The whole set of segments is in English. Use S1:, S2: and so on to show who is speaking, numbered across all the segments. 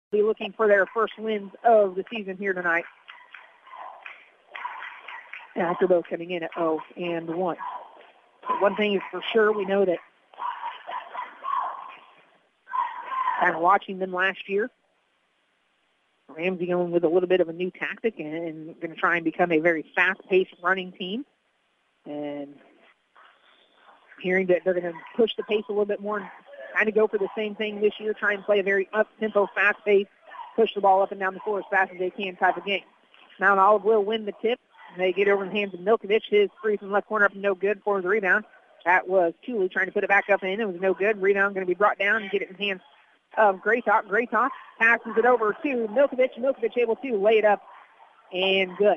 S1: be looking for their first wins of the season here tonight. After both coming in at 0-1. But one thing is for sure, we know that kind of watching them last year, Ramsey going with a little bit of a new tactic and going to try and become a very fast-paced running team. And hearing that they're going to push the pace a little bit more and kind of go for the same thing this year, try and play a very up-tempo, fast-paced, push the ball up and down the floor as fast as they can type of game. Mount Olive will win the tip. They get over in the hands of Milkovich. His three from left corner up and no good for the rebound. That was Thule trying to put it back up in. It was no good. Rebound going to be brought down and get it in the hands of Graytalk. Graytalk passes it over to Milkovich. Milkovich able to lay it up and good.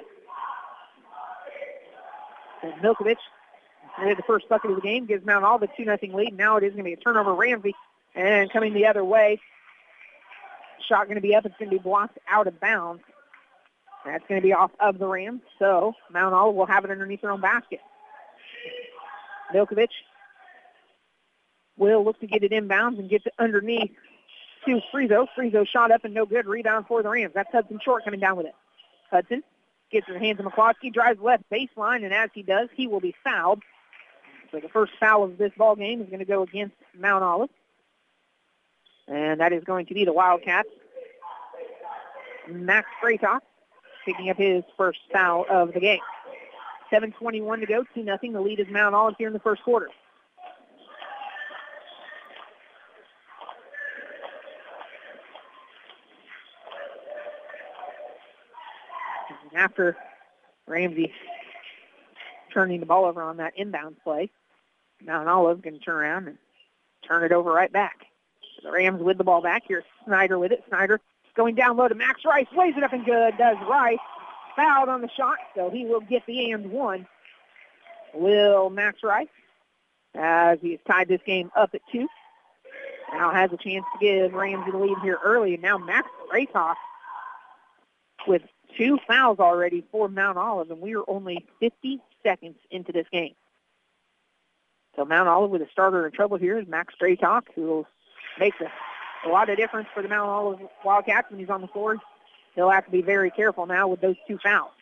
S1: And Milkovich hit the first bucket of the game, gives Mount Olive a 2-0 lead. Now it is going to be a turnover. Ramsey and coming the other way. Shot going to be up. It's going to be blocked out of bounds. That's going to be off of the Rams, so Mount Olive will have it underneath their own basket. Milkovich will look to get it inbounds and get it underneath to Friezo. Friezo shot up and no good. Rebound for the Rams. That's Hudson Short coming down with it. Hudson gets in the hands of McCloskey, drives left baseline, and as he does, he will be fouled. So the first foul of this ball game is going to go against Mount Olive. And that is going to be the Wildcats. Max Graytalk picking up his first foul of the game. 7:21 to go, 2-0. The lead is Mount Olive here in the first quarter. And after Ramsey turning the ball over on that inbound play, Mount Olive going to turn around and turn it over right back. The Rams with the ball back. Here's Snyder with it. Snyder going down low to Max Rice. Lays it up and good. Does Rice. Fouled on the shot, so he will get the and one. Will Max Rice, as he has tied this game up at 2. Now has a chance to give Ramsey the lead here early. And now Max Graytalk with 2 fouls already for Mount Olive, and we are only 50 seconds into this game. So Mount Olive with a starter in trouble here is Max Graytalk, who will make a lot of difference for the Mount Olive Wildcats when he's on the floor. He'll have to be very careful now with those 2 fouls.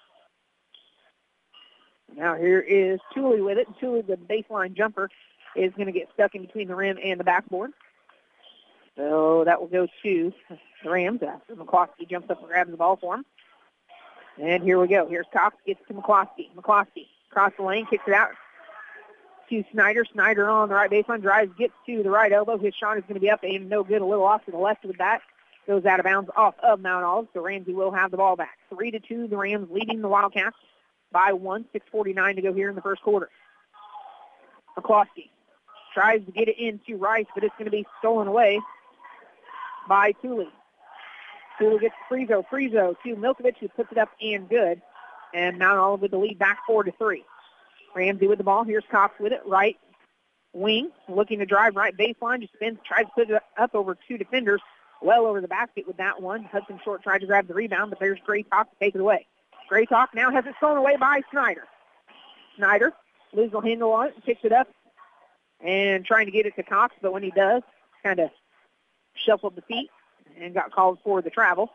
S1: Now here is Thule with it. Thule, the baseline jumper, is going to get stuck in between the rim and the backboard. So that will go to the Rams after McCloskey jumps up and grabs the ball for him. And here we go. Here's Cox, gets to McCloskey. McCloskey across the lane, kicks it out to Snyder. Snyder on the right baseline, drives, gets to the right elbow. His shot is going to be up and no good. A little off to the left with that. Goes out of bounds off of Mount Olive, so Ramsey will have the ball back. 3-2, the Rams leading the Wildcats by 1. 6:49 to go here in the first quarter. McCloskey tries to get it into Rice, but it's going to be stolen away by Thule. Thule gets Friezo. Friezo to Milkovich, who puts it up and good. And Mount Olive with the lead back 4-3. Ramsey with the ball. Here's Cox with it. Right wing, looking to drive right baseline. Just spins, tries to put it up over 2 defenders. Well over the basket with that one. Hudson Short tried to grab the rebound, but there's Graytalk to take it away. Graytalk now has it stolen away by Snyder. Snyder loses the handle on it, picks it up, and trying to get it to Cox, but when he does, kind of shuffled the feet and got called for the travel.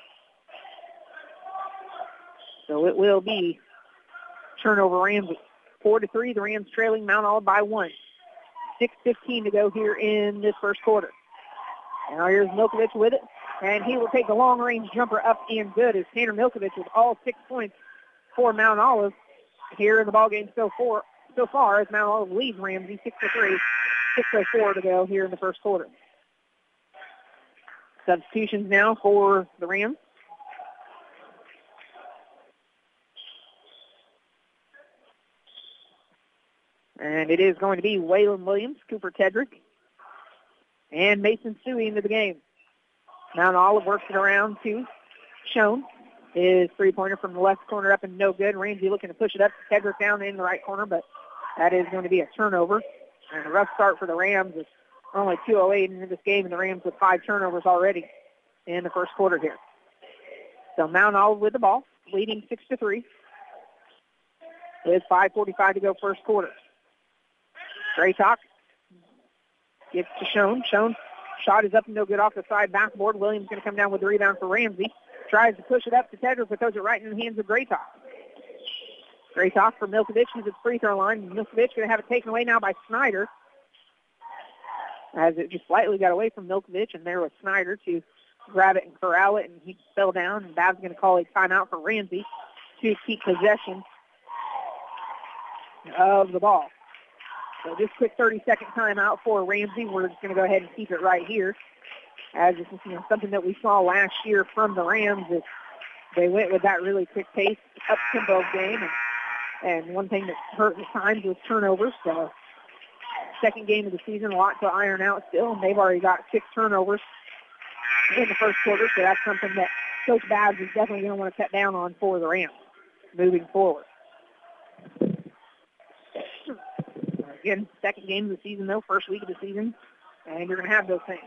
S1: So it will be turnover Ramsey. 4-3, the Rams trailing Mount Olive by 1. 6:15 to go here in this first quarter. Now here's Milkovich with it, and he will take the long-range jumper up and good as Tanner Milkovich with all 6 points for Mount Olive here in the ballgame so far as Mount Olive leads Ramsey 6-3, 6:04 to go here in the first quarter. Substitutions now for the Rams. And it is going to be Waylon Williams, Cooper Tedrick, and Mason Suey into the game. Mount Olive works it around to Schoen. His three-pointer from the left corner up and no good. Ramsey looking to push it up. Tedrick down in the right corner, but that is going to be a turnover. And a rough start for the Rams. It's only 2:08 into this game, and the Rams with 5 turnovers already in the first quarter here. So Mount Olive with the ball, leading 6-3. With 5:45 to go first quarter. Graytalk gives to Schoen. Schoen Shot is up and no good off the side backboard. Williams going to come down with the rebound for Ramsey. Tries to push it up to Tedrick, but throws it right in the hands of Graytoff. Graytoff for Milkovich. He's at the free throw line. Milkovich going to have it taken away now by Snyder, as it just slightly got away from Milkovich, and there was Snyder to grab it and corral it, and he fell down, and Babs going to call a timeout for Ramsey to keep possession of the ball. So just quick 30-second timeout for Ramsey. We're just going to go ahead and keep it right here, as this is something that we saw last year from the Rams. Is they went with that really quick pace, up-tempo game, and one thing that hurt at times was turnovers. So second game of the season, a lot to iron out still, and they've already got 6 turnovers in the first quarter, so that's something that Coach Babs is definitely going to want to cut down on for the Rams moving forward. Again, second game of the season, though, first week of the season, and you're going to have those things.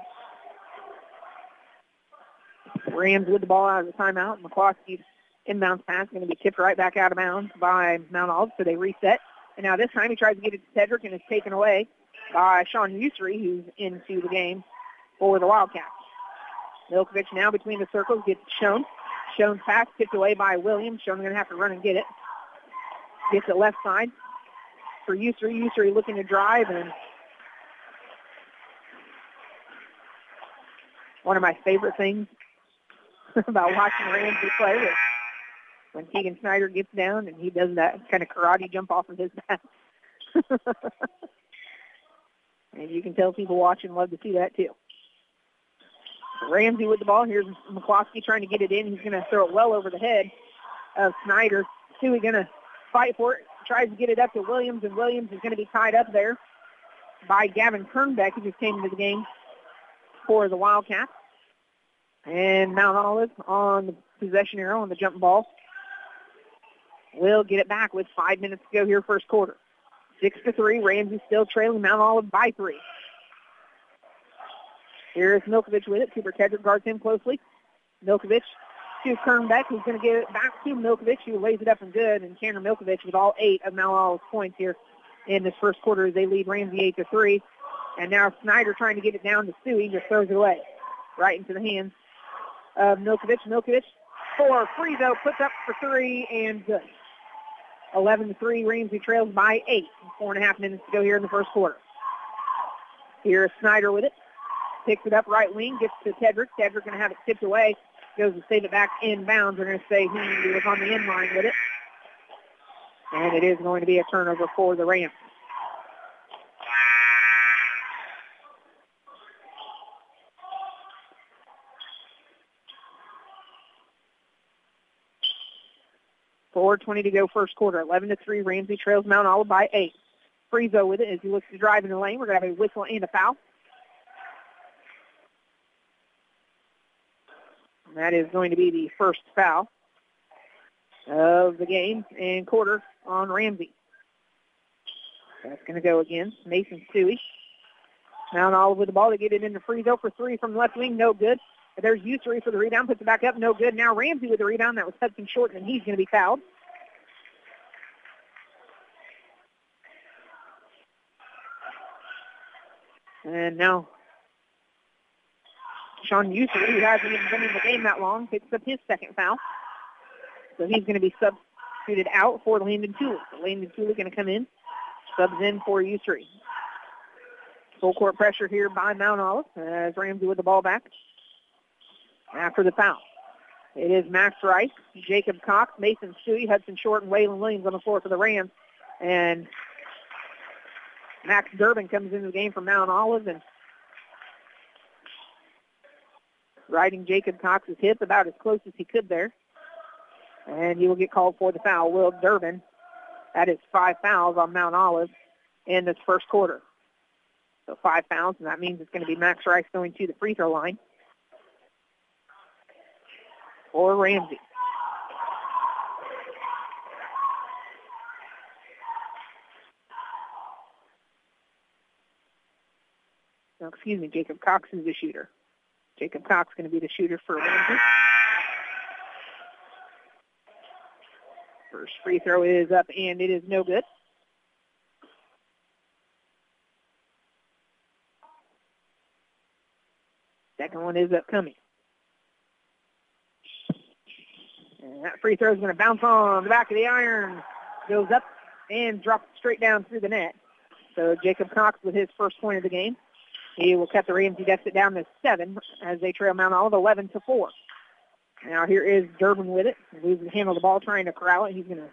S1: Rams with the ball out of the timeout. McCloskey's inbounds pass going to be tipped right back out of bounds by Mount Olive, so they reset. And now this time he tries to get it to Tedrick, and it's taken away by Sean Usry, who's into the game for the Wildcats. Milkovich now between the circles gets Schoen. Schoen's pass tipped away by Williams. Schoen's going to have to run and get it. Gets it left side for Usry. Usry looking to drive, and one of my favorite things about watching Ramsey play is when Keegan Snyder gets down and he does that kind of karate jump off of his back. And you can tell people watching love to see that too. Ramsey with the ball. Here's McCloskey trying to get it in. He's going to throw it well over the head of Snyder. Stewie going to fight for it. Tries to get it up to Williams, and Williams is going to be tied up there by Gavin Kernbeck, who just came into the game for the Wildcats. And Mount Olive on the possession arrow on the jump ball will get it back with 5 minutes to go here first quarter. 6-3. Ramsey still trailing Mount Olive by 3. Here's Milkovich with it. Cooper Tedrick guards him closely. Milkovich to Kernbeck, who's going to give it back to Milkovich, who lays it up and good. And Tanner Milkovich with all 8 of Mount Olive's points here in this first quarter as they lead Ramsey 8-3. And now Snyder trying to get it down to Stewie, just throws it away right into the hands of Milkovich. Milkovich for free, though, puts up for 3 and good. 11-3. Ramsey trails by 8. 4.5 minutes to go here in the first quarter. Here's Snyder with it. Picks it up right wing, gets to Tedrick. Tedrick going to have it tipped away. Goes to save it back inbounds. They're going to say he was on the end line with it. And it is going to be a turnover for the Rams. .4:20 to go first quarter. 11-3. Ramsey trails Mount Olive by 8. Friezo with it as he looks to drive in the lane. We're going to have a whistle and a foul. And that is going to be the first foul of the game and quarter on Ramsey. That's going to go again. Mason Stewie. Mount Olive with the ball to get it into Friezo for 3 from left wing. No good. There's Usry for the rebound. Puts it back up. No good. Now Ramsey with the rebound. That was Hudson Short, and he's going to be fouled. And now Sean Usry, who hasn't even been in the game that long, picks up his second foul. So he's going to be substituted out for Landon Tooley. So Landon Tooley going to come in, subs in for Usry. Full court pressure here by Mount Olive as Ramsey with the ball back after the foul. It is Max Rice, Jacob Cox, Mason Stewie, Hudson Short, and Waylon Williams on the floor for the Rams. And Max Durbin comes into the game for Mount Olive and riding Jacob Cox's hip about as close as he could there. And he will get called for the foul. Will Durbin, that is 5 fouls on Mount Olive in this first quarter. So 5 fouls, and that means it's going to be Max Rice going to the free throw line for Ramsey. No, excuse me, Jacob Cox is the shooter. Jacob Cox going to be the shooter for Ramsey. First free throw is up, and it is no good. Second one is upcoming. And that free throw is going to bounce on the back of the iron. Goes up and drops straight down through the net. So Jacob Cox with his first point of the game. He will cut the Ramsey deficit down to 7 as they trail Mount Olive 11-4. Now here is Durbin with it. Loses the handle of the ball, trying to corral it. He's going to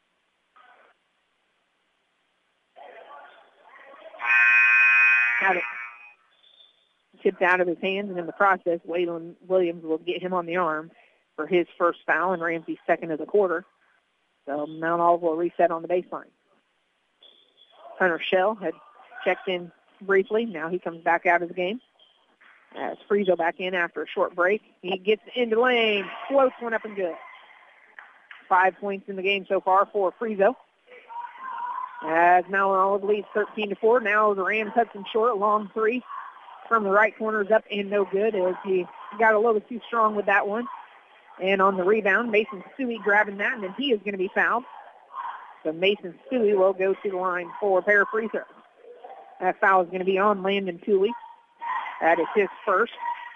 S1: have it tipped out of his hands, and in the process, Waylon Williams will get him on the arm for his first foul, and Ramsey's second of the quarter. So Mount Olive will reset on the baseline. Hunter Shell had checked in briefly. Now he comes back out of the game. As Friezo back in after a short break. He gets into the lane, floats one up and good. 5 points in the game so far for Friezo. As Mount Olive leads 13-4. Now the Rams Hudson Short, long three from the right corner is up and no good as he got a little too strong with that one. And on the rebound, Mason Stewie grabbing that, and then he is going to be fouled. So Mason Stewie will go to the line for a pair of free throws. That foul is going to be on Landon Tooley. That is his first.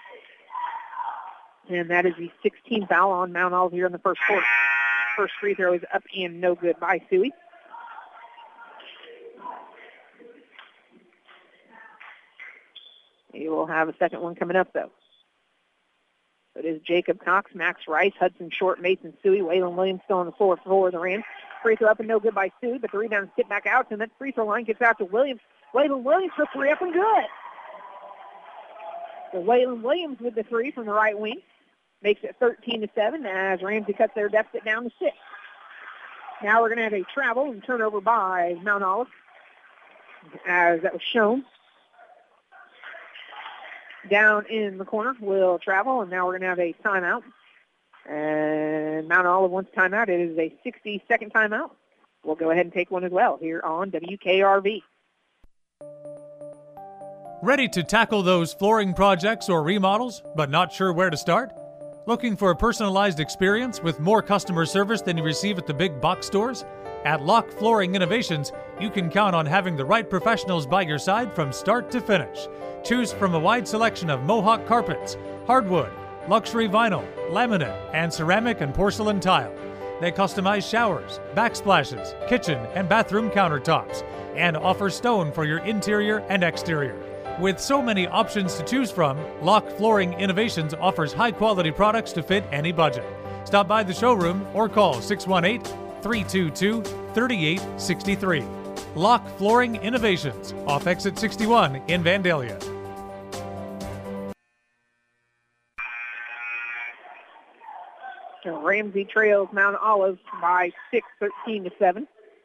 S1: And that is the 16th foul on Mount Olive here in the first quarter. First free throw is up and no good by Stewie. He will have a second one coming up, though. So it is Jacob Cox, Max Rice, Hudson Short, Mason Stewie, Waylon Williams still on the floor for the Rams. Free throw up and no good by Stewie, but the rebound is tipped back out, and that free throw line gets out to Williams. Waylon Williams for three up and good. So Waylon Williams with the three from the right wing makes it 13-7 as Ramsey cuts their deficit down to 6. Now we're going to have a travel and turnover by Mount Olive, as that was shown. Down in the corner will travel, and now we're going to have a timeout. And Mount Olive wants timeout. It is a 60-second timeout. We'll go ahead and take one as well here on WKRV.
S2: Ready to tackle those flooring projects or remodels, but not sure where to start? Looking for a personalized experience with more customer service than you receive at the big box stores? At Lock Flooring Innovations, you can count on having the right professionals by your side from start to finish. Choose from a wide selection of Mohawk carpets, hardwood, luxury vinyl, laminate, and ceramic and porcelain tile. They customize showers, backsplashes, kitchen and bathroom countertops, and offer stone for your interior and exterior. With so many options to choose from, Lock Flooring Innovations offers high-quality products to fit any budget. Stop by the showroom or call 618-322-3863. Lock Flooring Innovations, off exit 61 in Vandalia.
S1: So Ramsey trails Mount Olive by 6, 13-7.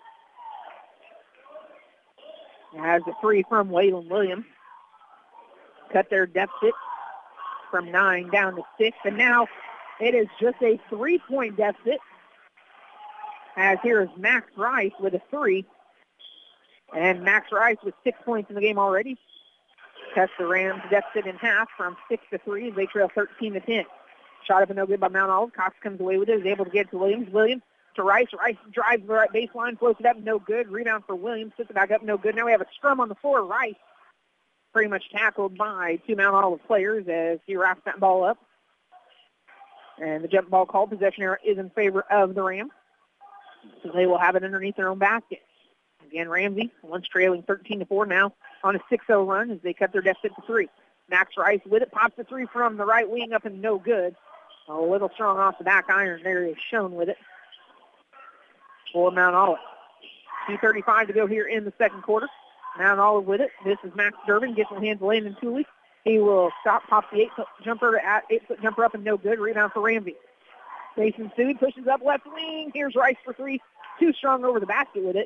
S1: Has a three from Waylon Williams. Cut their deficit from 9 down to 6. And now it is just a 3-point deficit. As here is Max Rice with a 3. And Max Rice with 6 points in the game already. Cuts the Rams deficit in half from 6 to 3 as they trail 13-10. Shot up and no good by Mount Olive. Cox comes away with it. Is able to get it to Williams. Williams to Rice. Rice drives the right baseline, floats it up, no good. Rebound for Williams. Puts it back up, no good. Now we have a scrum on the floor. Rice pretty much tackled by two Mount Olive players as he wraps that ball up. And the jump ball call, possession error, is in favor of the Rams. So they will have it underneath their own basket. Again, Ramsey, once trailing 13-4, now on a 6-0 run as they cut their deficit to 3. Max Rice with it, pops the 3 from the right wing up and no good. A little strong off the back iron there is shown with it for Mount Olive. 2:35 to go here in the second quarter. Mount Olive with it. This is Max Durbin. Gets in the hands of Landon Tooley. He will stop, pop the 8-foot jumper up and no good. Rebound for Ramsey. Mason Stewie pushes up left wing. Here's Rice for 3. Too strong over the basket with it.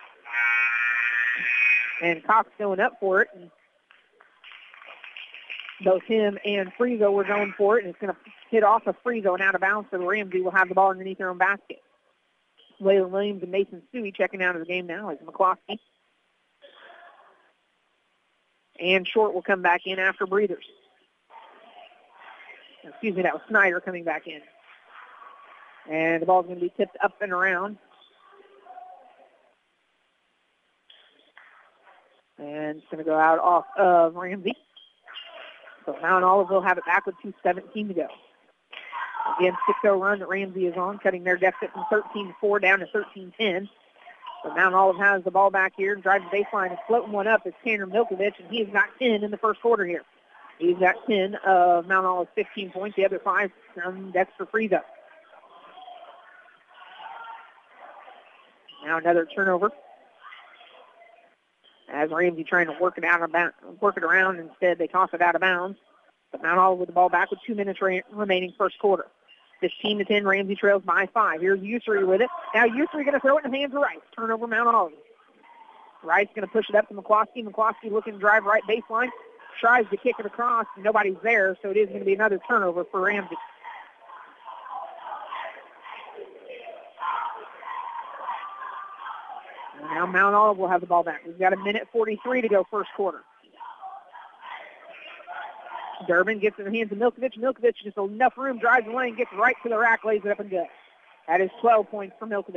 S1: And Cox going up for it. And both him and Friezo were going for it, and it's going to hit off of Friezo and out of bounds, so the Ramsey will have the ball underneath their own basket. Waylon Williams and Mason Stewie checking out of the game now as McCloskey. And Short will come back in after breathers. Excuse me, that was Snyder coming back in. And the ball's going to be tipped up and around. And it's going to go out off of Ramsey. So Mount Olive will have it back with 2:17 to go. Again, 6-0 run that Ramsey is on, cutting their deficit from 13-4 down to 13-10. So Mount Olive has the ball back here and drives the baseline and floating one up is Tanner Milkovich, and he's got 10 in the first quarter here. He's got 10 of Mount Olive's 15 points, the other 5 from Dexter Frieza. Now another turnover. As Ramsey trying to work it around, instead they toss it out of bounds. But Mount Olive with the ball back with 2 minutes remaining first quarter. 15-10, Ramsey trails by 5. Here's Ussery with it. Now Ussery going to throw it in the hands of Rice. Turnover, Mount Olive. Rice going to push it up to McCloskey. McCloskey looking to drive right baseline. Tries to kick it across. Nobody's there, so it is going to be another turnover for Ramsey. Now Mount Olive will have the ball back. We've got 1:43 to go first quarter. Durbin gets in the hands of Milkovich. Milkovich just enough room, drives the lane, gets right to the rack, lays it up and good. That is 12 points for Milkovich.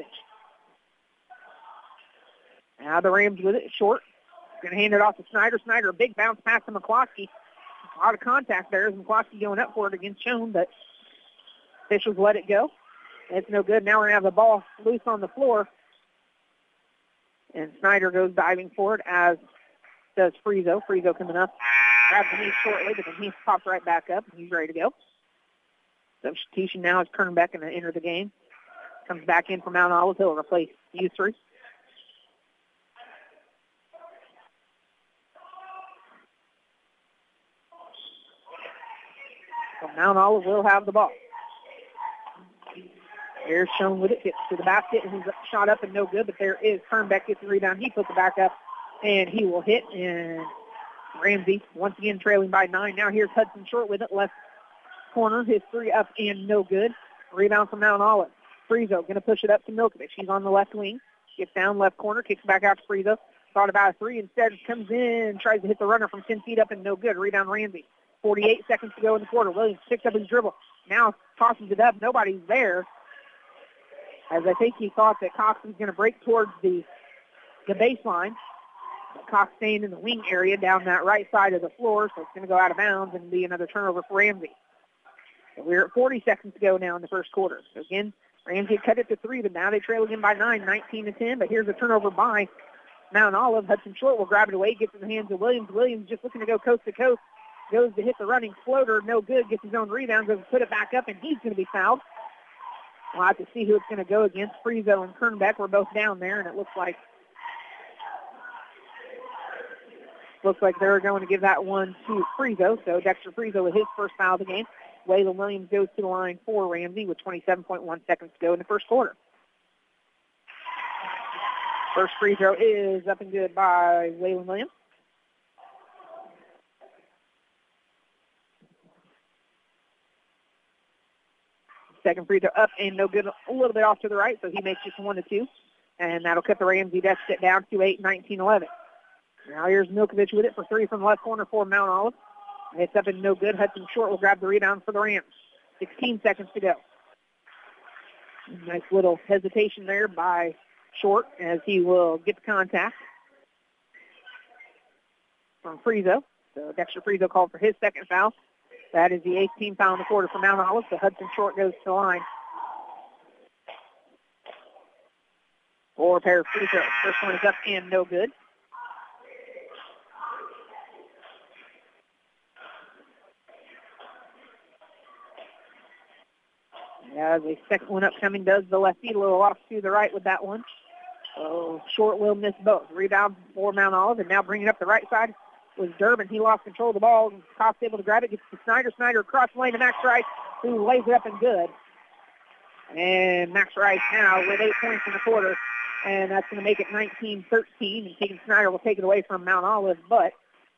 S1: Now the Rams with it, short. Going to hand it off to Snyder. Snyder, a big bounce pass to McCloskey. A lot of contact there as McCloskey going up for it against Schoen, but officials let it go. It's no good. Now we're going to have the ball loose on the floor. And Snyder goes diving for it, as does Frizo. Frizo coming up. Grabs the knee shortly, but then he pops right back up, and he's ready to go. Substitution now is Kernbeck going to enter the game. Comes back in for Mount Olive. He'll replace Ussery. So Mount Olive will have the ball. Here's Schoen with it, gets to the basket, and he's shot up and no good, but there is Kernbeck gets the rebound. He puts it back up, and he will hit, and Ramsey once again trailing by 9. Now here's Hudson Short with it, left corner. His 3 up and no good. Rebound from Mount Olive. Frizo going to push it up to Milkovich. He's on the left wing. Gets down left corner, kicks back out to Frizo. Thought about a 3, instead comes in, tries to hit the runner from 10 feet up and no good. Rebound Ramsey. 48 seconds to go in the quarter. Williams picks up his dribble. Now tosses it up. Nobody's there. As I think he thought that Cox was going to break towards the baseline. Cox staying in the wing area down that right side of the floor, so it's going to go out of bounds and be another turnover for Ramsey. So we're at 40 seconds to go now in the first quarter. So again, Ramsey cut it to 3, but now they trail again by 9, 19-10. But here's a turnover by Mount Olive. Hudson Short will grab it away, gets in the hands of Williams. Williams just looking to go coast to coast. Goes to hit the running floater, no good, gets his own rebound, goes to put it back up, and he's going to be fouled. We'll have to see who it's going to go against. Frizo and Kernbeck were both down there, and it looks like they're going to give that one to Frizo. So Dexter Frizo with his first foul of the game. Waylon Williams goes to the line for Ramsey with 27.1 seconds to go in the first quarter. First free throw is up and good by Waylon Williams. Second free throw up and no good, a little bit off to the right, so he makes just 1-2. And that'll cut the Ramsey deficit down to 8, 19-11. Now here's Milkovich with it for 3 from the left corner for Mount Olive. It's up and no good. Hudson Short will grab the rebound for the Rams. 16 seconds to go. Nice little hesitation there by Short as he will get the contact from Frizo. So Dexter Frizo called for his second foul. That is the 8th team foul in the quarter for Mount Olive. So Hudson Short goes to the line. 4 pair of free throws. First one is up and no good. Yeah, the second one upcoming does the lefty, a little off to the right with that one. So Short will miss both. Rebound for Mount Olive, and now bringing up the right side was Durbin. He lost control of the ball. Cox able to grab it, gets to Snyder. Snyder across the lane to Max Rice, who lays it up and good. And Max Rice now with 8 points in the quarter, and that's going to make it 19-13. And Keegan Snyder will take it away from Mount Olive, but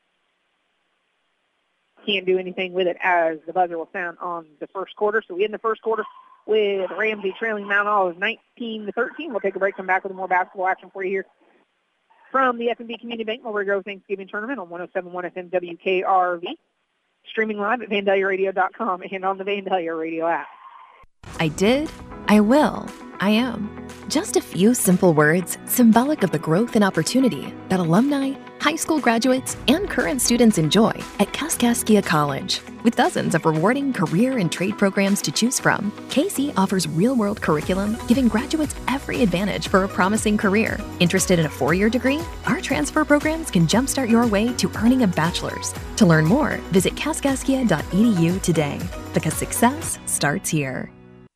S1: can't do anything with it as the buzzer will sound on the first quarter. So we end the first quarter with Ramsey trailing Mount Olive 19-13. We'll take a break, come back with more basketball action for you here from the F&B Community Bank Mulberry Grove Thanksgiving Tournament on 107.1 FM WKRV. Streaming live at VanDaliaRadio.com and on the Vandalia Radio app.
S3: I did, I will. I am. Just a few simple words symbolic of the growth and opportunity that alumni, high school graduates, and current students enjoy at Kaskaskia College. With dozens of rewarding career and trade programs to choose from, KC offers real-world curriculum, giving graduates every advantage for a promising career. Interested in a 4-year degree? Our transfer programs can jumpstart your way to earning a bachelor's. To learn more, visit kaskaskia.edu today, because success starts here.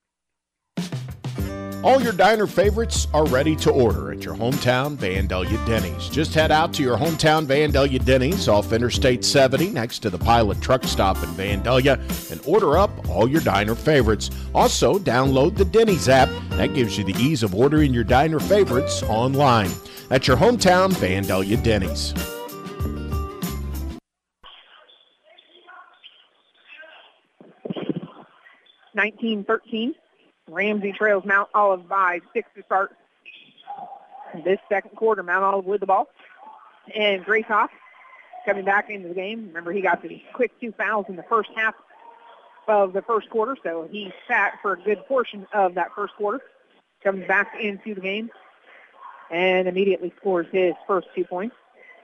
S4: All your diner favorites are ready to order at your hometown Vandalia Denny's. Just head out to your hometown Vandalia Denny's off Interstate 70 next to the Pilot Truck Stop in Vandalia and order up all your diner favorites. Also, download the Denny's app. That gives you the ease of ordering your diner favorites online. At your hometown Vandalia Denny's.
S1: (19-13). Ramsey trails Mount Olive by 6 to start this second quarter. Mount Olive with the ball. And Graycock coming back into the game. Remember, he got the quick 2 fouls in the first half of the first quarter, so he sat for a good portion of that first quarter. Comes back into the game and immediately scores his first 2 points.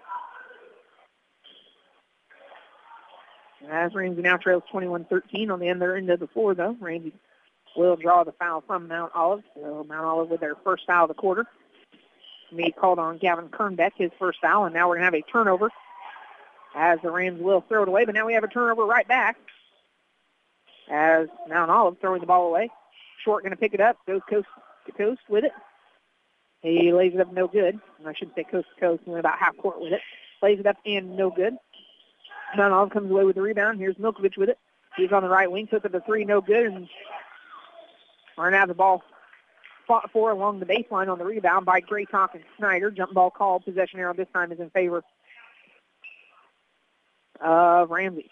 S1: As Ramsey now trails 21-13 on the other end of the floor, though. Ramsey will draw the foul from Mount Olive. So Mount Olive with their first foul of the quarter. Me called on Gavin Kernbeck, his first foul, and now we're going to have a turnover as the Rams will throw it away. But now we have a turnover right back as Mount Olive throwing the ball away. Short going to pick it up, goes coast to coast with it. He lays it up no good. I shouldn't say coast to coast, only about half court with it. Lays it up and no good. Mount Olive comes away with the rebound. Here's Milkovich with it. He's on the right wing, puts up the three, no good, and we're going to have the ball fought for along the baseline on the rebound by Graycock and Snyder. Jump ball called. Possession arrow this time is in favor of Ramsey.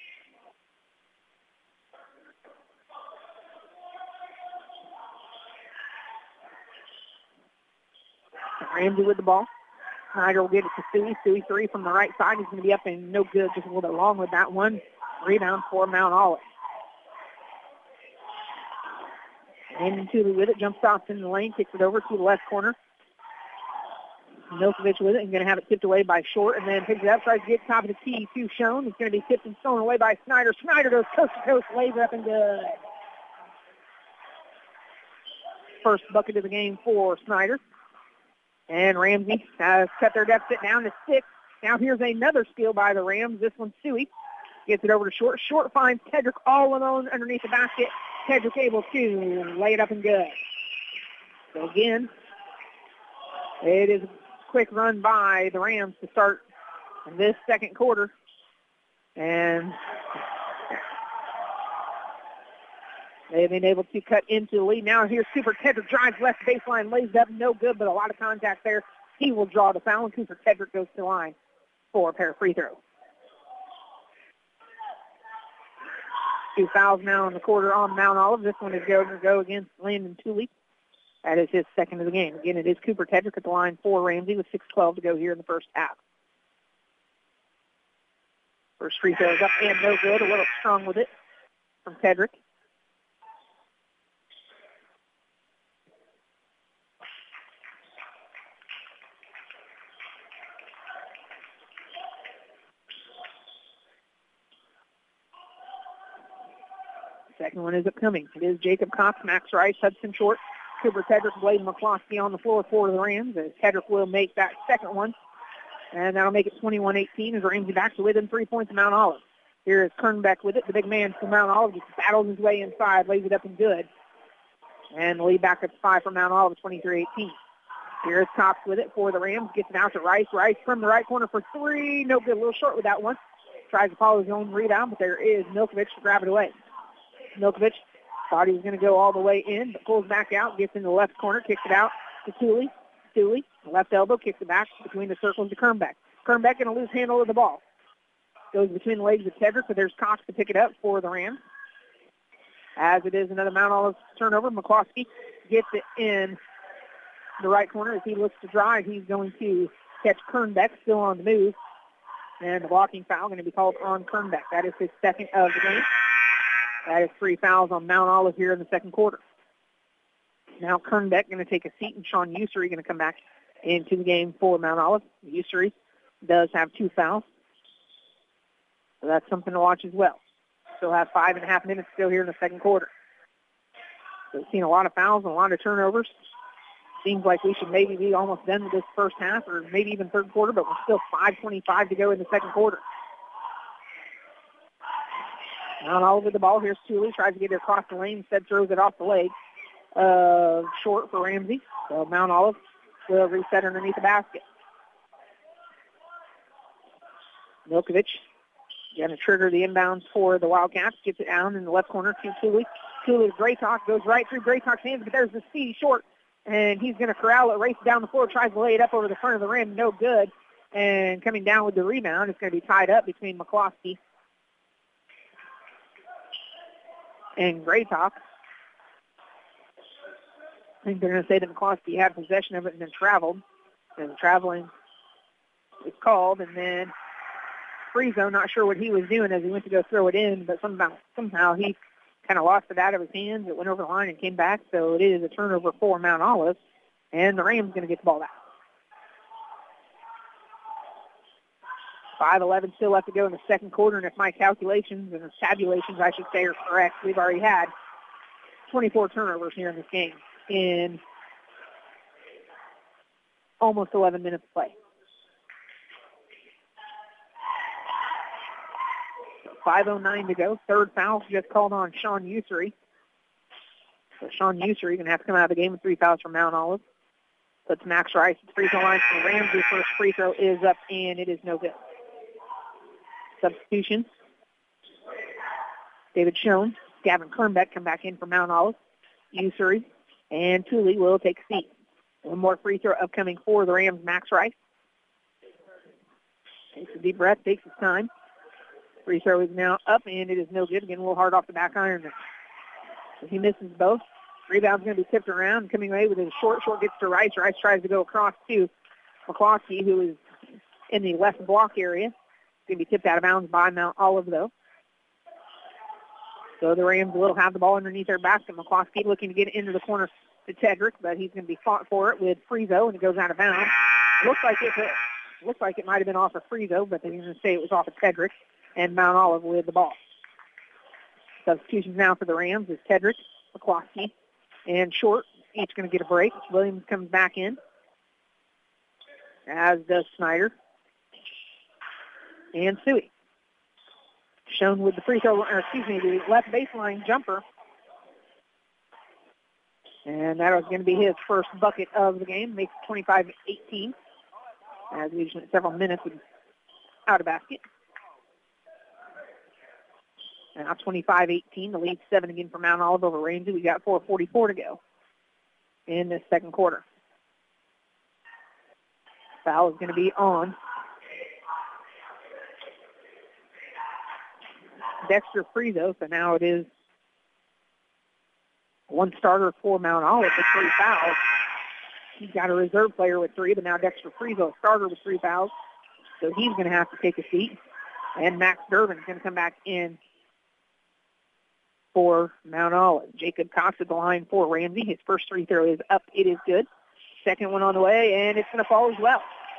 S1: Ramsey with the ball. Snyder will get it to Stewie. Stewie three from the right side. He's going to be up and no good. Just a little bit long with that one. Rebound for Mount Olive. And Tooley with it. Jump stops in the lane. Kicks it over to the left corner. Milkovich with it. He's going to have it tipped away by Short and then picks it up. Tries to get top of the key to Schoen. It's going to be tipped and stolen away by Snyder. Snyder goes coast to coast. Lays it up and good. First bucket of the game for Snyder. And Ramsey has cut their deficit down to 6. Now here's another steal by the Rams. This one's Stewie. Gets it over to Short. Short finds Tedrick all alone underneath the basket. Tedrick able to lay it up and good. So again, it is a quick run by the Rams to start this second quarter. And they've been able to cut into the lead. Now here's Cooper Tedrick, drives left baseline, lays it up, no good, but a lot of contact there. He will draw the foul, and Cooper Tedrick goes to the line for a pair of free throws. 2 fouls now in the quarter on Mount Olive. This one is going to go against Landon Tooley. That is his second of the game. Again, it is Cooper Tedrick at the line for Ramsey with 6:12 to go here in the first half. First free throw is up and no good. A little strong with it from Tedrick. Second one is upcoming. It is Jacob Cox, Max Rice, Hudson Short, Cooper Tedrick, Blade McCloskey on the floor for the Rams. As Tedrick will make that second one. And that'll make it 21-18 as Ramsey backs within 3 points of Mount Olive. Here is Kernbeck with it. The big man from Mount Olive just battles his way inside, lays it up and good. And the lead back up to 5 for Mount Olive, 23-18. Here is Cox with it for the Rams. Gets it out to Rice. Rice from the right corner for 3. No good. A little short with that one. Tries to follow his own rebound, but there is Milkovich to grab it away. Milkovich thought he was going to go all the way in, but pulls back out, gets in the left corner, kicks it out to Tooley. Tooley, left elbow, kicks it back between the circles to Kernbeck. Kernbeck in a loose handle of the ball. Goes between the legs of Tedrick, but there's Cox to pick it up for the Rams. As it is another Mount Olive turnover, McCloskey gets it in the right corner. As he looks to drive, he's going to catch Kernbeck, still on the move. And the blocking foul going to be called on Kernbeck. That is his second of the game. That is 3 fouls on Mount Olive here in the second quarter. Now Kernbeck going to take a seat, and Sean Usery going to come back into the game for Mount Olive. Usery does have 2 fouls, so that's something to watch as well. Still have 5.5 minutes to go here in the second quarter. So we've seen a lot of fouls and a lot of turnovers. Seems like we should maybe be almost done with this first half or maybe even third quarter, but we're still 5:25 to go in the second quarter. Mount Olive with the ball. Here's Tooley. Tries to get it across the lane. Instead throws it off the leg. Short for Ramsey. So Mount Olive will reset underneath the basket. Milkovich going to trigger the inbounds for the Wildcats. Gets it down in the left corner to Tooley. Tooley with Graytalk. Goes right through Graytalk's hands, but there's the speedy short. And he's going to corral it, race down the floor, tries to lay it up over the front of the rim. No good. And coming down with the rebound, it's going to be tied up between McCloskey and Graytalk. I think they're going to say that McCloskey had possession of it and then traveled. And traveling is called. And then Friezo, not sure what he was doing as he went to go throw it in, but somehow he kind of lost it out of his hands. It went over the line and came back, so it is a turnover for Mount Olive, and the Rams going to get the ball back. 5:11 still left to go in the second quarter, and if my calculations and tabulations, I should say, are correct, we've already had 24 turnovers here in this game in almost 11 minutes of play. 5:09 to go. Third foul just called on Sean Usery. So Sean Usery going to have to come out of the game with 3 fouls from Mount Olive. Puts Max Rice at the free throw line for the Rams. His first free throw is up, and it is no good. Substitutions. David Schoen, Gavin Kernbeck come back in for Mount Olive. Usery and Tooley will take a seat. One more free throw upcoming for the Rams, Max Rice. Takes a deep breath, takes his time. Free throw is now up, and it is no good. Again, a little hard off the back iron. So he misses both. Rebound's going to be tipped around. Coming away with a short gets to Rice. Rice tries to go across to McCloskey, who is in the left block area. It's going to be tipped out of bounds by Mount Olive, though. So the Rams will have the ball underneath their basket. McCloskey looking to get it into the corner to Tedrick, but he's going to be fought for it with Friezo, and it goes out of bounds. Looks like it might have been off of Friezo, but they're going to say it was off of Tedrick. And Mount Olive with the ball. Substitutions now for the Rams is Tedrick, McCloskey, and Short. Each going to get a break. Williams comes back in, as does Snyder and Suey. Shown with the the left baseline jumper. And that was going to be his first bucket of the game. Makes 25-18 as we spent several minutes out of basket. Now 25-18. The lead 7 again for Mount Olive over Ramsey. We got 4:44 to go in this second quarter. Foul is going to be on Dexter Friezo. So now it is one starter for Mount Olive with 3 fouls. He's got a reserve player with 3, but now Dexter Friezo, a starter with 3 fouls. So he's going to have to take a seat. And Max Durbin is going to come back in for Mount Olive. Jacob Cox at the line for Ramsey. His first free throw is up. It is good. Second one on the way, and it's going to fall as well.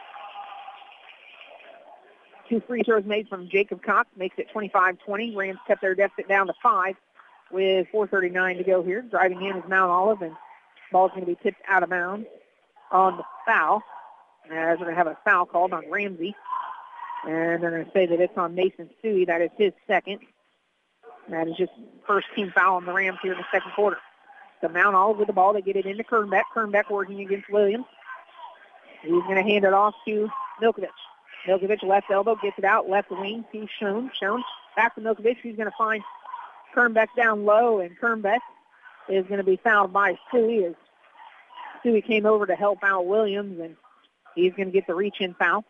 S1: 2 free throws made from Jacob Cox makes it 25-20. Rams cut their deficit down to 5 with 4:39 to go here. Driving in is Mount Olive, and ball's going to be tipped out of bounds on the foul. As we're going to have a foul called on Ramsey. And they're going to say that it's on Mason Suey. That is his second. That is just first team foul on the Rams here in the second quarter. So Mount Olive with the ball. They get it into Kernbeck. Kernbeck working against Williams. He's going to hand it off to Milkovich. Milkovich left elbow, gets it out, left wing to Schoen. Schoen back to Milkovich. He's going to find Kernbeck down low, and Kernbeck is going to be fouled by Suey as Suey came over to help out Williams, and he's going to get the reach-in foul.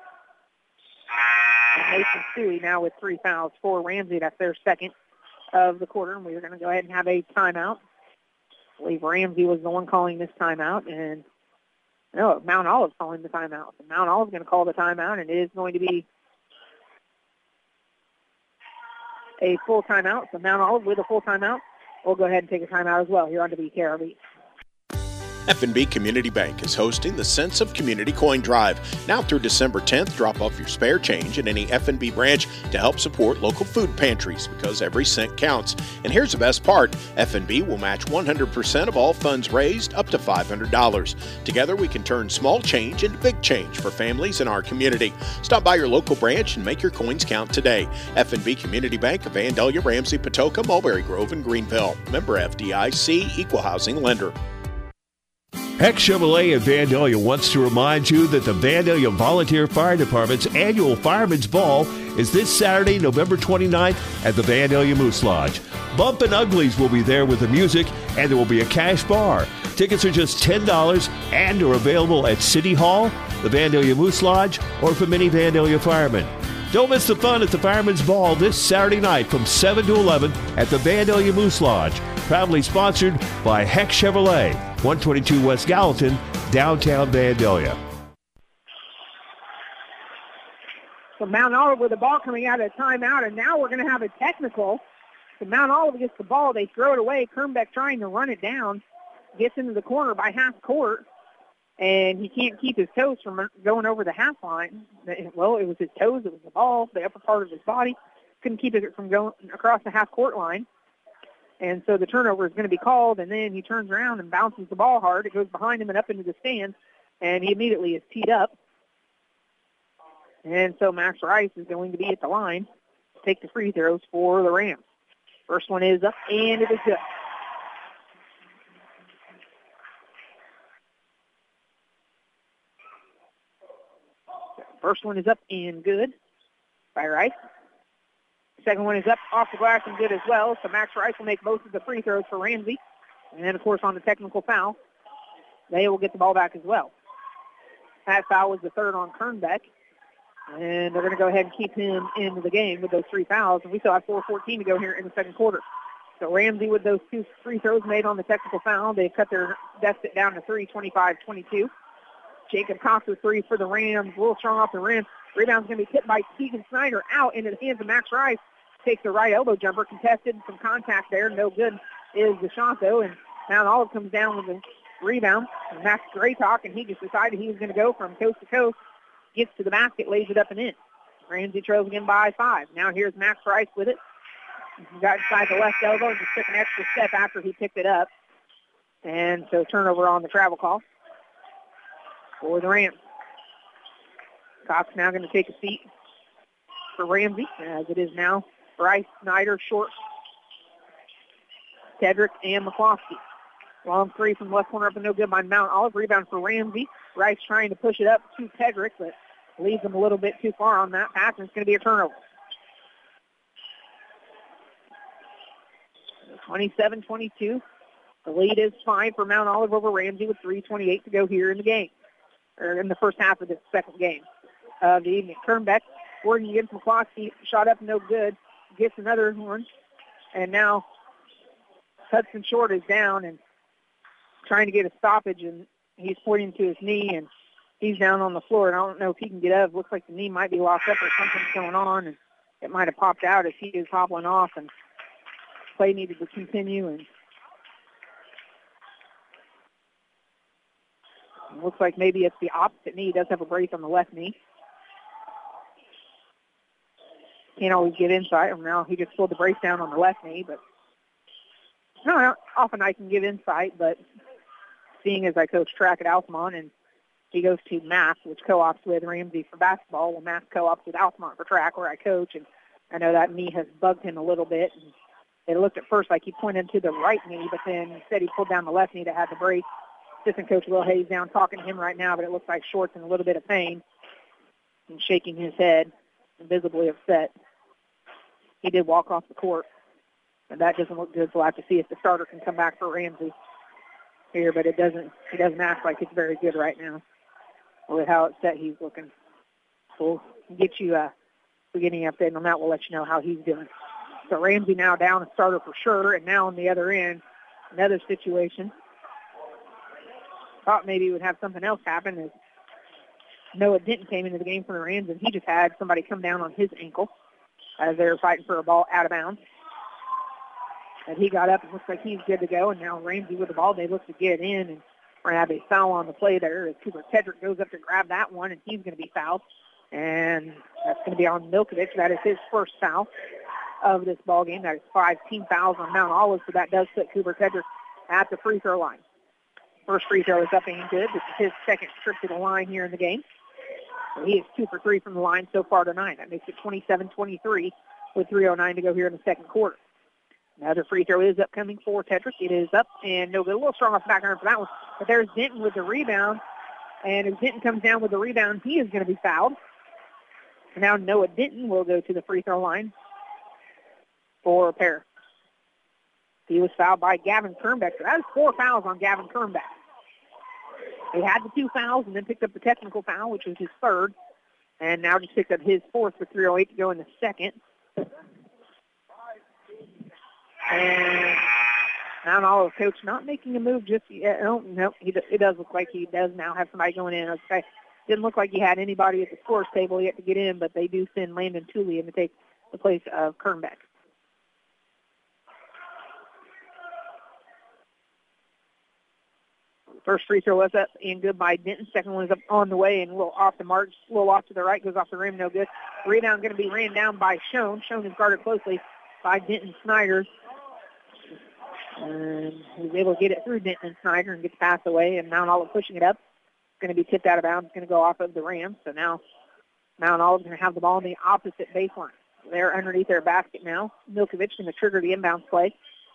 S1: Mason Suey now with 3 fouls for Ramsey. That's their second of the quarter, and we're going to go ahead and have a timeout. I believe Ramsey was the one calling this timeout, and no, Mount Olive calling the timeout. So Mount Olive going to call the timeout, and it is going to be a full timeout. So Mount Olive with a full timeout. We'll go ahead and take a timeout as well here on WKRV.
S4: F&B Community Bank is hosting the Sense of Community Coin Drive. Now through December 10th, drop off your spare change at any F&B branch to help support local food pantries because every cent counts. And here's the best part. F&B will match 100% of all funds raised up to $500. Together we can turn small change into big change for families in our community. Stop by your local branch and make your coins count today. F&B Community Bank of Vandalia, Ramsey, Patoka, Mulberry Grove, and Greenville. Member FDIC, Equal Housing Lender.
S5: Heck Chevrolet in Vandalia wants to remind you that the Vandalia Volunteer Fire Department's annual Fireman's Ball is this Saturday, November 29th at the Vandalia Moose Lodge. Bumpin' Uglies will be there with the music, and there will be a cash bar. Tickets are just $10 and are available at City Hall, the Vandalia Moose Lodge, or from any Vandalia firemen. Don't miss the fun at the Fireman's Ball this Saturday night from 7 to 11 at the Vandalia Moose Lodge. Proudly sponsored by Heck Chevrolet, 122 West Gallatin, downtown Vandalia.
S1: So Mount Olive with the ball coming out of timeout, and now we're going to have a technical. So Mount Olive gets the ball. They throw it away. Kernbeck trying to run it down. Gets into the corner by half court, and he can't keep his toes from going over the half line. Well, it was his toes. It was the ball, the upper part of his body. Couldn't keep it from going across the half court line. And so the turnover is going to be called, and then he turns around and bounces the ball hard. It goes behind him and up into the stands, and he immediately is teed up. And so Max Rice is going to be at the line to take the free throws for the Rams. First one is up, and it is good. First one is up and good by Rice. Second one is up off the glass and good as well. So Max Rice will make most of the free throws for Ramsey. And then, of course, on the technical foul, they will get the ball back as well. That foul was the third on Kernbeck. And they're going to go ahead and keep him into the game with those three fouls. And we still have 4:14 to go here in the second quarter. So Ramsey with those two free throws made on the technical foul. They've cut their deficit down to 3, 25-22. Jacob Cox with three for the Rams. A little strong off the rim. Rebound's going to be tipped by Keegan Snyder out into the hands of Max Rice. Takes the right elbow jumper, contested, some contact there. No good is DeShanto, and Mount Olive comes down with the rebound. And Max Graytalk, and he just decided he was going to go from coast to coast. Gets to the basket, lays it up and in. Ramsey trails again by 5. Now here's Max Rice with it. He got inside the left elbow and just took an extra step after he picked it up. And so turnover on the travel call for the Rams. Cox now going to take a seat for Ramsey, as it is now Rice, Snyder, Short, Tedrick, and McCloskey. Long three from the left corner up and no good by Mount Olive. Rebound for Ramsey. Rice trying to push it up to Tedrick, but leaves him a little bit too far on that pass, and it's going to be a turnover. 27-22. The lead is 5 for Mount Olive over Ramsey with 3:28 to go here in the game, or in the first half of the second game of the evening. Kernbeck working against McCloskey. Shot up, no good. Gets another one. And now Hudson Short is down and trying to get a stoppage, and he's pointing to his knee, and he's down on the floor. And I don't know if he can get up. Looks like the knee might be locked up or something's going on, and it might have popped out as he is hobbling off, and play needed to continue. And it looks like maybe it's the opposite knee. He does have a brace on the left knee. Can't always get insight. Now he just pulled the brace down on the left knee, but no, often I can give insight, but seeing as I coach track at Altamont, and he goes to Mass, which co-ops with Ramsey for basketball. Well, Mass co-ops with Altamont for track, where I coach, and I know that knee has bugged him a little bit. And it looked at first like he pointed to the right knee, but then instead he pulled down the left knee that had the brace. Assistant coach Will Hayes down talking to him right now, but it looks like Short's in a little bit of pain and shaking his head and visibly upset. He did walk off the court, and that doesn't look good, so we'll have to see if the starter can come back for Ramsey here, but he doesn't act like it's very good right now with how upset he's looking. So we'll get you a beginning update on that. We'll let you know how he's doing. So Ramsey now down a starter for sure, and now on the other end, another situation. Thought maybe he would have something else happen as Noah Denton came into the game for the Rams, and he just had somebody come down on his ankle as they were fighting for a ball out of bounds. And he got up and looks like he's good to go, and now Ramsey with the ball. They look to get it in, and We're going to have a foul on the play there as Cooper Tedrick goes up to grab that one, and he's going to be fouled. And that's going to be on Milkovich. That is his first foul of this ball game. That is 5 team fouls on Mount Olive, so that does put Cooper Tedrick at the free throw line. First free throw is up and good. This is his second trip to the line here in the game. So he is 2 for 3 from the line so far tonight. That makes it 27-23 with 3:09 to go here in the second quarter. Another free throw is upcoming for Tedrick. It is up and no good. A little strong off the back iron for that one. But there's Denton with the rebound. And if Denton comes down with the rebound, he is going to be fouled. And now Noah Denton will go to the free throw line for a pair. He was fouled by Gavin Kernbeck. So that is 4 fouls on Gavin Kernbeck. He had the 2 fouls and then picked up the technical foul, which was his third. And now just picked up his fourth with 3:08 to go in the second. And Mount Olive coach not making a move just yet. Oh, no, it does look like he does now have somebody going in. Okay. Didn't look like he had anybody at the scores table yet to get in, but they do send Landon Tooley in to take the place of Kernbeck. First free throw was up and good by Denton. Second one is up on the way and a little off the mark, a little off to the right, goes off the rim, no good. Rebound going to be ran down by Schoen. Schoen is guarded closely by Denton Snyder. And he's able to get it through Denton and Snyder and get the pass away, and Mount Olive pushing it up. It's going to be tipped out of bounds. It's going to go off of the Rams. So now Mount Olive's going to have the ball on the opposite baseline. They're underneath their basket now. Milkovich going to trigger the inbounds play.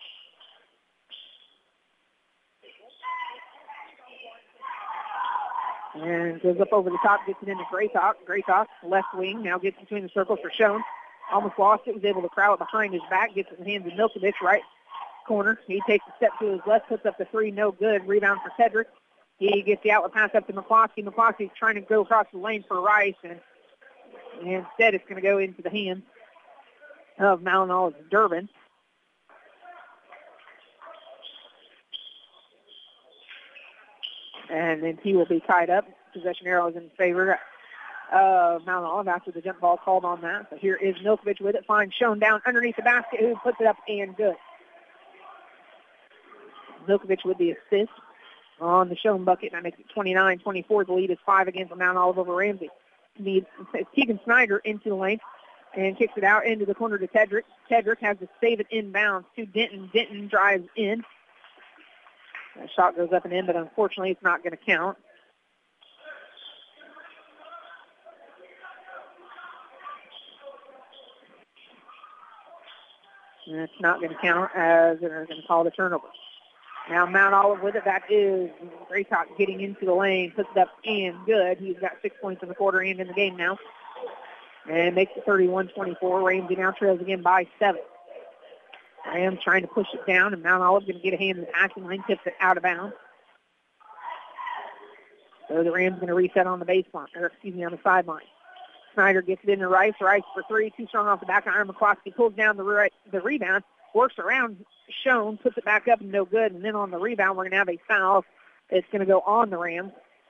S1: And goes up over the top, gets it into Graytalk. Graytalk, left wing, now gets between the circles for Schoen. Almost lost it, was able to crowd it behind his back, gets it in the hands of Milkovich, right corner. He takes a step to his left, puts up the 3, no good. Rebound for Tedrick. He gets the outlet pass up to McCloskey. McCloskey's trying to go across the lane for Rice, and instead it's going to go into the hands of Mount Olive Durbin. And then he will be tied up. Possession arrow is in favor of Mount Olive after the jump ball called on that. So here is Milkovich with it. Finds Schoen down underneath the basket, who puts it up and good. Milkovich with the assist on the Schoen bucket. That makes it 29-24. The lead is 5 again for Mount Olive over Ramsey. Keegan Snyder into the lane and kicks it out into the corner to Tedrick. Tedrick has to save it inbounds to Denton. Denton drives in. That shot goes up and in, but unfortunately it's not going to count. And it's not going to count as they're going to call the turnover. Now Mount Olive with it. That is Graytalk getting into the lane, puts it up and good. He's got 6 points in the quarter and in the game now. And makes it 31-24. Ramsey now trails again by 7. Rams trying to push it down, and Mount Olive going to get a hand in the passing lane, tips it out of bounds. So the Rams going to reset on the baseline, on the sideline. Snyder gets it into Rice. Rice for 3, too strong off the back iron. McCloskey pulls down the rebound, works around Schoen, puts it back up and no good. And then on the rebound, we're going to have a foul. It's going to go on the Rams.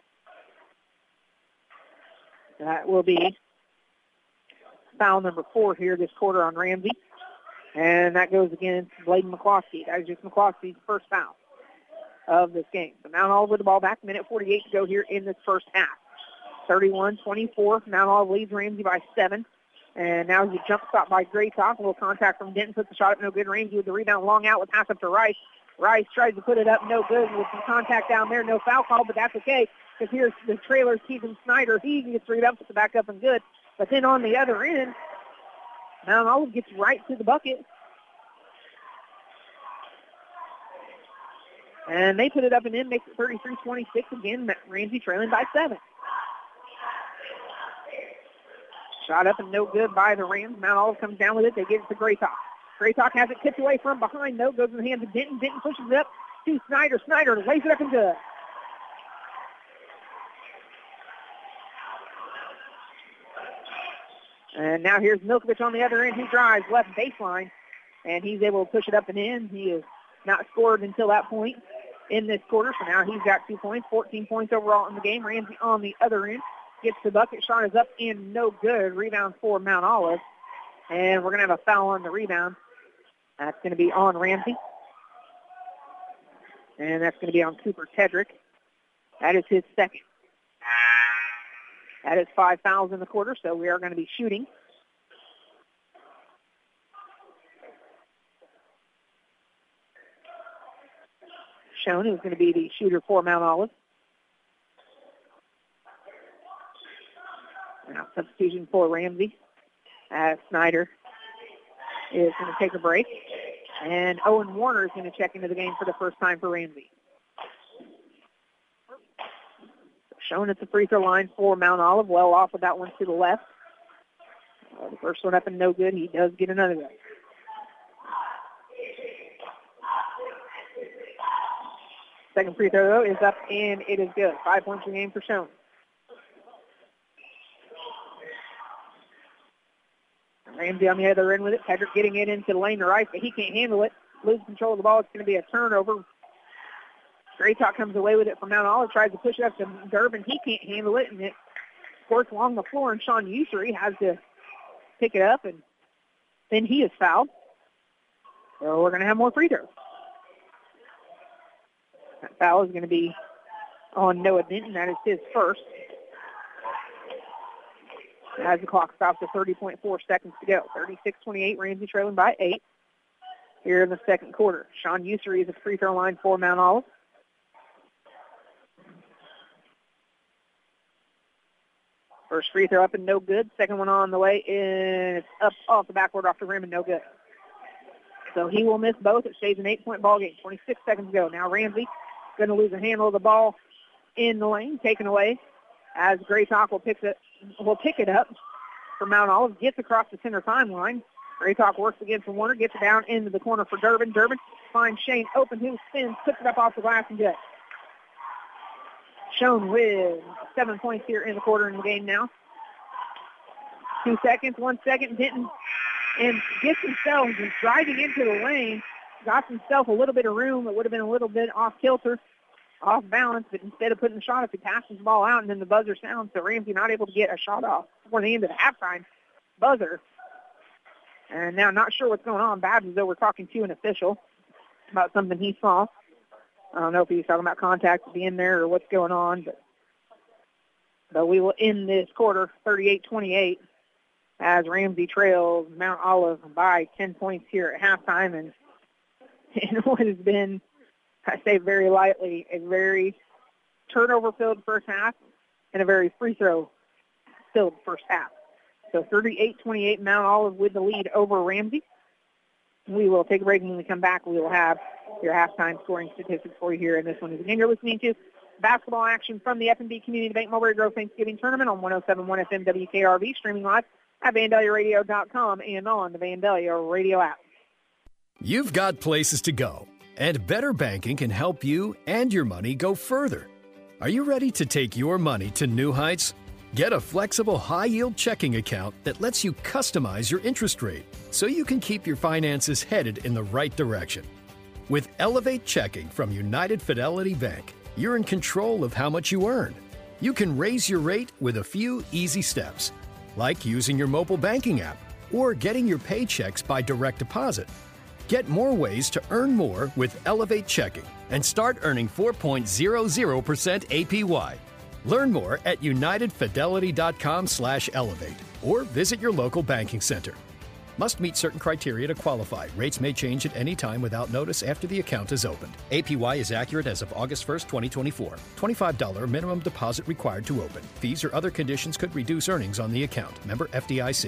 S1: That will be foul number 4 here this quarter on Ramsey. And that goes against Bladen McCloskey. That is just McCloskey's first foul of this game. So Mount Olive with the ball back. Minute 48 to go here in this first half. 31-24. Mount Olive leads Ramsey by 7. And now he's a jump stop by Graytalk. A little contact from Denton. Puts the shot up, no good. Ramsey with the rebound, long out with pass up to Rice. Rice tries to put it up, no good. With some contact down there, no foul call, but that's okay. Because here's the trailer, Keegan Snyder. He gets the rebound, puts it back up and good. But then on the other end, Mount Olive gets right to the bucket. And they put it up and in, makes it 33-26 again. Ramsey trailing by 7. Shot up and no good by the Rams. Mount Olive comes down with it. They get it to Graytalk. Graytalk has it tipped away from behind, though. Goes in the hands of Denton. Denton pushes it up to Snyder. Snyder lays it up and good. And now here's Milkovich on the other end. He drives left baseline, and he's able to push it up and in. He has not scored until that point in this quarter, so now he's got 2 points, 14 points overall in the game. Ramsey on the other end gets the bucket. Shot is up and no good. Rebound for Mount Olive. And we're going to have a foul on the rebound. That's going to be on Ramsey. And that's going to be on Cooper Tedrick. That is his second. That is 5 fouls in the quarter, so we are going to be shooting. Schoen, who's going to be the shooter for Mount Olive. Now substitution for Ramsey. Snyder is going to take a break. And Owen Warner is going to check into the game for the first time for Ramsey. Schoen at the free throw line for Mount Olive. Well off with that one to the left. The first one up and no good. He does get another one. Second free throw, though, is up, and it is good. 5 points a game for Schoen. Ramsey on the other end with it. Pedrick getting it into the lane to right, but he can't handle it. Loses control of the ball. It's going to be a turnover. Graytalk comes away with it from Mount Olive, tries to push it up to Durbin. He can't handle it, and it squirts along the floor, and Sean Usery has to pick it up, and then he is fouled. So we're going to have more free throws. That foul is going to be on Noah Denton. That is his first. As the clock stops at 30.4 seconds to go. 36-28, Ramsey trailing by 8 here in the second quarter. Sean Usery is at the free throw line for Mount Olive. First free throw up and no good. Second one on the way is up off the backboard off the rim and no good. So he will miss both. It stays an 8-point ball game. 26 seconds to go. Now Ramsey going to lose a handle of the ball in the lane, taken away as Graytalk will pick it up for Mount Olive. Gets across the center timeline. Graytalk works against Warner, gets it down into the corner for Durbin. Durbin finds Shane open, who spins, puts it up off the glass and good. Schoen with 7 points here in the quarter in the game now. 2 seconds, 1 second. Denton and gets himself just driving into the lane. Got himself a little bit of room. It would have been a little bit off kilter, off balance, but instead of putting the shot up, he passes the ball out, and then the buzzer sounds, so Ramsey not able to get a shot off before the end of the halftime buzzer. And now not sure what's going on. Babs, as though we're talking to an official about something he saw. I don't know if he's talking about contact at the end there or what's going on, but we will end this quarter 38-28 as Ramsey trails Mount Olive by 10 points here at halftime, and in what has been, I say very lightly, a very turnover-filled first half and a very free-throw-filled first half. So 38-28, Mount Olive with the lead over Ramsey. We will take a break, and when we come back, we will have your halftime scoring statistics for you here in this one. Again, you're listening to basketball action from the F&B Community Bank Mulberry Grove Thanksgiving Tournament on 107.1 FM WKRV, streaming live at VandaliaRadio.com and on the Vandalia Radio app.
S6: You've got places to go, and Better Banking can help you and your money go further. Are you ready to take your money to new heights? Get a flexible, high-yield checking account that lets you customize your interest rate so you can keep your finances headed in the right direction. With Elevate Checking from United Fidelity Bank, you're in control of how much you earn. You can raise your rate with a few easy steps, like using your mobile banking app or getting your paychecks by direct deposit. Get more ways to earn more with Elevate Checking and start earning 4.00% APY. Learn more at unitedfidelity.com/elevate or visit your local banking center. Must meet certain criteria to qualify. Rates may change at any time without notice after the account is opened. APY is accurate as of August 1st, 2024. $25 minimum deposit required to open. Fees or other conditions could reduce earnings on the account. Member FDIC.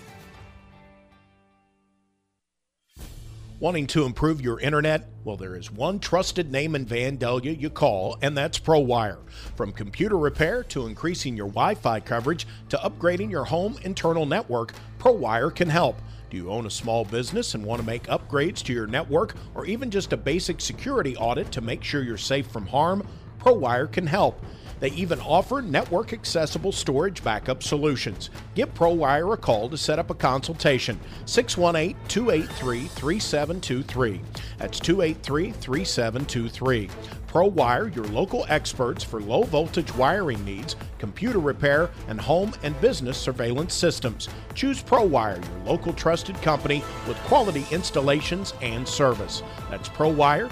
S4: Wanting to improve your internet? Well, there is one trusted name in Vandalia you call, and that's ProWire. From computer repair to increasing your Wi-Fi coverage to upgrading your home internal network, ProWire can help. Do you own a small business and want to make upgrades to your network or even just a basic security audit to make sure you're safe from harm? ProWire can help. They even offer network-accessible storage backup solutions. Give ProWire a call to set up a consultation. 618-283-3723. That's 283-3723. ProWire, your local experts for low-voltage wiring needs. computer repair, and home and business surveillance systems. Choose ProWire, your local trusted company with quality installations and service. That's ProWire,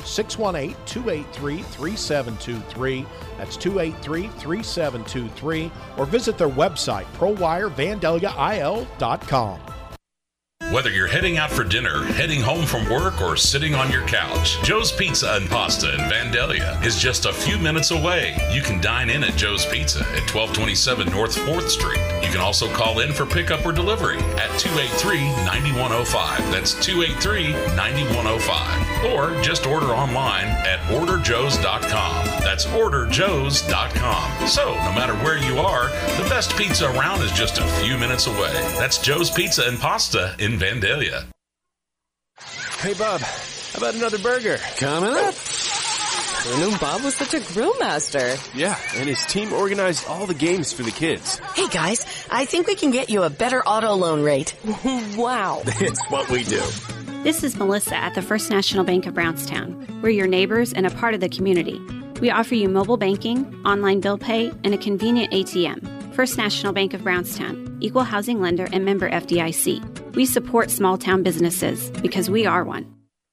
S4: 618-283-3723. That's 283-3723. Or visit their website, ProWireVandaliaIL.com.
S7: Whether you're heading out for dinner, heading home from work, or sitting on your couch, Joe's Pizza and Pasta in Vandalia is just a few minutes away. You can dine in at Joe's Pizza at 1227 North 4th Street. You can also call in for pickup or delivery at 283-9105. That's 283-9105. Or just order online at orderjoes.com. That's orderjoes.com. So, no matter where you are, the best pizza around is just a few minutes away. That's Joe's Pizza and Pasta in Vandalia.
S8: Hey, Bob, how about another burger?
S9: Coming up. Who knew Bob was such a grill master?
S8: Yeah, and his team organized all the games for the kids.
S10: Hey, guys, I think we can get you a better auto loan rate.
S9: Wow.
S8: It's what we do.
S11: This is Melissa at the First National Bank of Brownstown. We're your neighbors and a part of the community. We offer you mobile banking, online bill pay, and a convenient ATM. First National Bank of Brownstown, equal housing lender and member FDIC. We support small town businesses because we are one.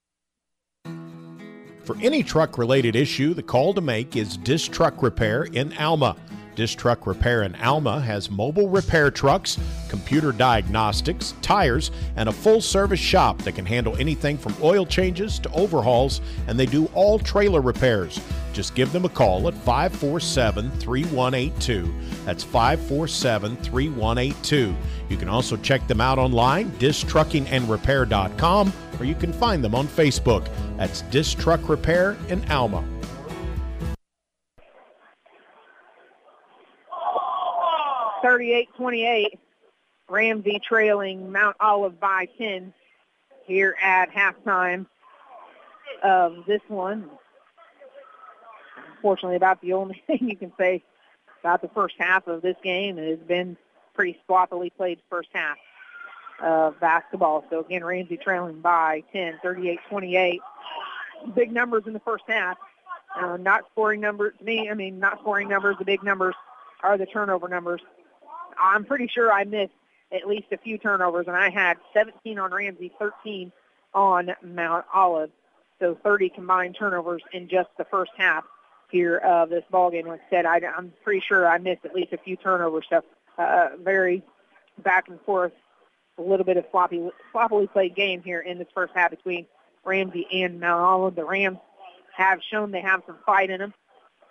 S4: For any truck-related issue, the call to make is Dish Truck Repair in Alma. Dish Truck Repair in Alma has mobile repair trucks, computer diagnostics, tires, and a full-service shop that can handle anything from oil changes to overhauls, and they do all trailer repairs. Just give them a call at 547-3182. That's 547-3182. You can also check them out online, dishtruckingandrepair.com, or you can find them on Facebook. That's Dish Truck Repair in Alma.
S1: (38-28), Ramsey trailing Mount Olive by 10 here at halftime of this one. Unfortunately, about the only thing you can say about the first half of this game has been pretty sloppily played first half of basketball. So, again, Ramsey trailing by 10, 38-28. Big numbers in the first half. Not scoring numbers. Not scoring numbers. The big numbers are the turnover numbers. I'm pretty sure I missed at least a few turnovers, and I had 17 on Ramsey, 13 on Mount Olive. So 30 combined turnovers in just the first half here of this ballgame. Like I said, I'm pretty sure I missed at least a few turnovers. So very back and forth, a little bit of sloppily played game here in this first half between Ramsey and Mount Olive. The Rams have shown they have some fight in them,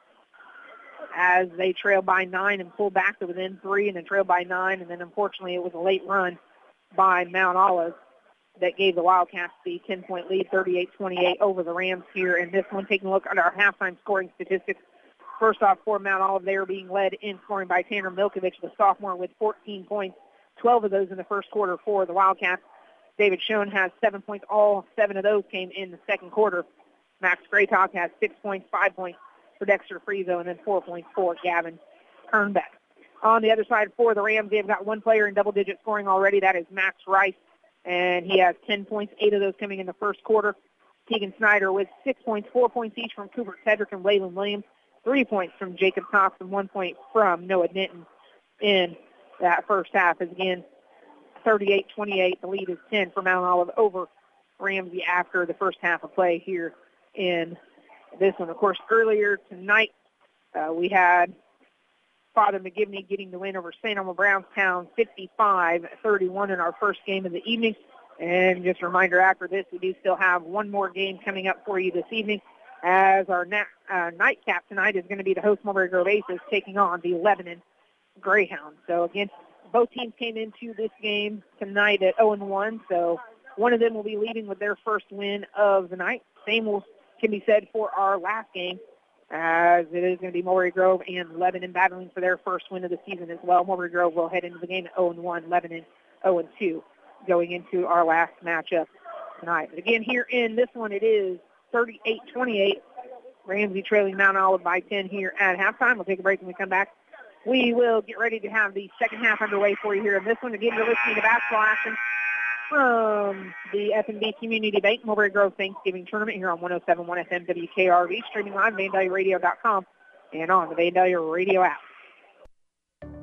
S1: as they trail by 9 and pull back to within 3 and then trail by 9. And then, unfortunately, it was a late run by Mount Olive that gave the Wildcats the 10-point lead, 38-28 over the Rams here. And this one, taking a look at our halftime scoring statistics. First off, for Mount Olive, they are being led in scoring by Tanner Milkovich, the sophomore, with 14 points, 12 of those in the first quarter for the Wildcats. David Schoen has 7 points. All 7 of those came in the second quarter. Max Graytalk has 6 points, 5 points for Dexter Friezo, and then 4 points for Gavin Kernbeck. On the other side for the Rams, they've got one player in double-digit scoring already. That is Max Rice, and he has 10 points, 8 of those coming in the first quarter. Tegan Snyder with 6 points, 4 points each from Cooper Tedrick and Waylon Williams, 3 points from Jacob Thompson, 1 point from Noah Denton in that first half. As again, 38-28, the lead is 10 for Mount Olive over Ramsey after the first half of play here in this one. Of course, earlier tonight, we had Father McGivney getting the win over St. Elmo Brownstown 55-31 in our first game of the evening. And just a reminder, after this, we do still have one more game coming up for you this evening, as our nightcap tonight is going to be the host Mulberry Grove Aces taking on the Lebanon Greyhounds. So, again, both teams came into this game tonight at 0-1, so one of them will be leading with their first win of the night. Same can be said for our last game, as it is going to be Mulberry Grove and Lebanon battling for their first win of the season as well. Mulberry Grove will head into the game at 0-1, Lebanon 0-2, going into our last matchup tonight. But again, here in this one, it is 38-28. Ramsey trailing Mount Olive by 10 here at halftime. We'll take a break when we come back. We will get ready to have the second half underway for you here in this one. Again, you're listening to basketball action from the F&B Community Bank Mulberry Grove Thanksgiving Tournament here on 107.1 FM WKRV, streaming live at VanDaliaRadio.com and on the Vandalia Radio app.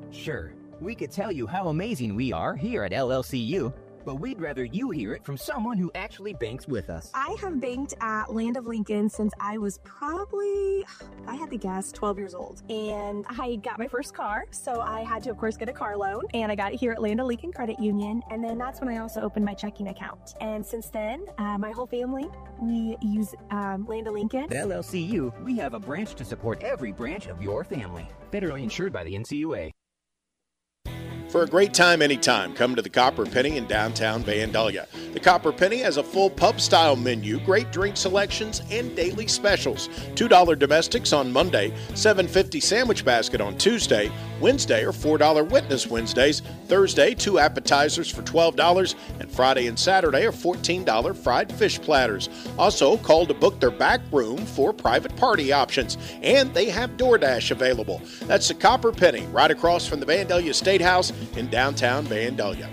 S12: Sure, we could tell you how amazing we are here at LLCU, but we'd rather you hear it from someone who actually banks with us.
S13: I have banked at Land of Lincoln since I was probably, I had to guess, 12 years old. And I got my first car, so I had to, of course, get a car loan. And I got it here at Land of Lincoln Credit Union. And then that's when I also opened my checking account. And since then, my whole family, we use Land of Lincoln.
S12: At LLCU, we have a branch to support every branch of your family. Federally insured by the NCUA.
S4: For a great time anytime, come to the Copper Penny in downtown Vandalia. The Copper Penny has a full pub-style menu, great drink selections, and daily specials. $2 domestics on Monday, $7.50 sandwich basket on Tuesday, Wednesday are $4 Witness Wednesdays, Thursday 2 appetizers for $12, and Friday and Saturday are $14 fried fish platters. Also, call to book their back room for private party options, and they have DoorDash available. That's the Copper Penny, right across from the Vandalia State House in downtown Vandalia.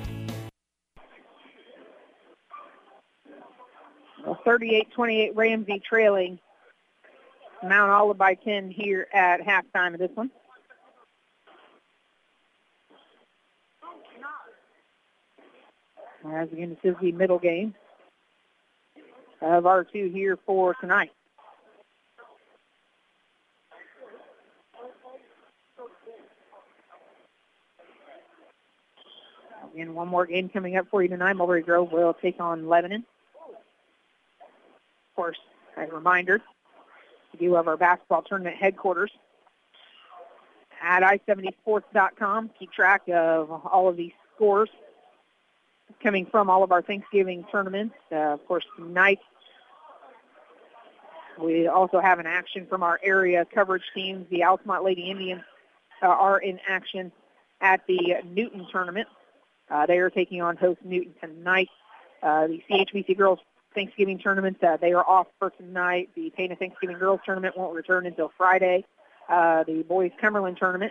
S1: 38-28 Ramsey trailing Mount Olive by 10 here at halftime of this one. As again, this is the middle game of our two here for tonight. Again, one more game coming up for you tonight. Mulberry Grove will take on Lebanon. Of course, as a reminder, we do have our basketball tournament headquarters at i70sports.com. Keep track of all of these scores coming from all of our Thanksgiving tournaments. Of course, tonight we also have an action from our area coverage teams. The Altamont Lady Indians are in action at the Newton tournament. They are taking on host Newton tonight. The CHBC Girls Thanksgiving Tournament, they are off for tonight. The Pana Thanksgiving Girls Tournament won't return until Friday. The Boys Cumberland Tournament,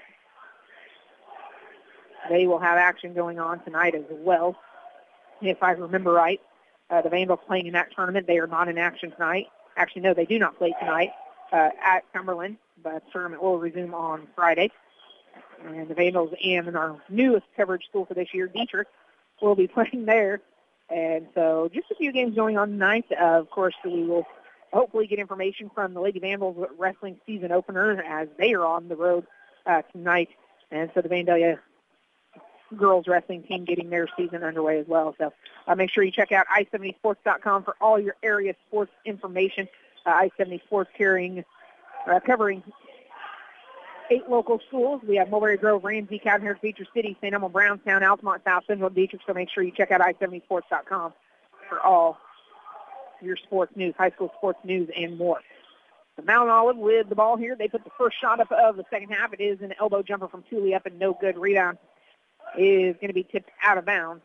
S1: they will have action going on tonight as well. If I remember right, the Vandals playing in that tournament, they are not in action tonight. Actually, no, they do not play tonight at Cumberland, but the tournament will resume on Friday. And the Vandals and our newest coverage school for this year, Dietrich, will be playing there. And so just a few games going on tonight. Of course, we will hopefully get information from the Lady Vandals wrestling season opener as they are on the road tonight. And so the Vandalia girls wrestling team getting their season underway as well. So make sure you check out i70sports.com for all your area sports information. I-70 Sports covering 8 local schools. We have Mulberry Grove, Ramsey, Cowdenhurst, Beecher City, St. Elmo, Brownstown, Altamont, South Central, Dietrich. So make sure you check out i70sports.com for all your sports news, high school sports news, and more. The Mount Olive with the ball here. They put the first shot up of the second half. It is an elbow jumper from Thule up and no good. Rebound is going to be tipped out of bounds.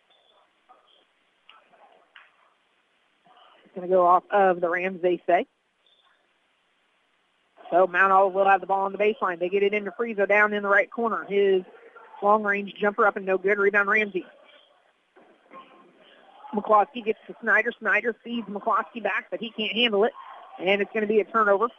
S1: It's going to go off of the Rams, they say. So Mount Olive will have the ball on the baseline. They get it into Frieso down in the right corner. His long-range jumper up and no good. Rebound Ramsey. McCloskey gets to Snyder. Snyder feeds McCloskey back, but he can't handle it. And it's going to be a turnover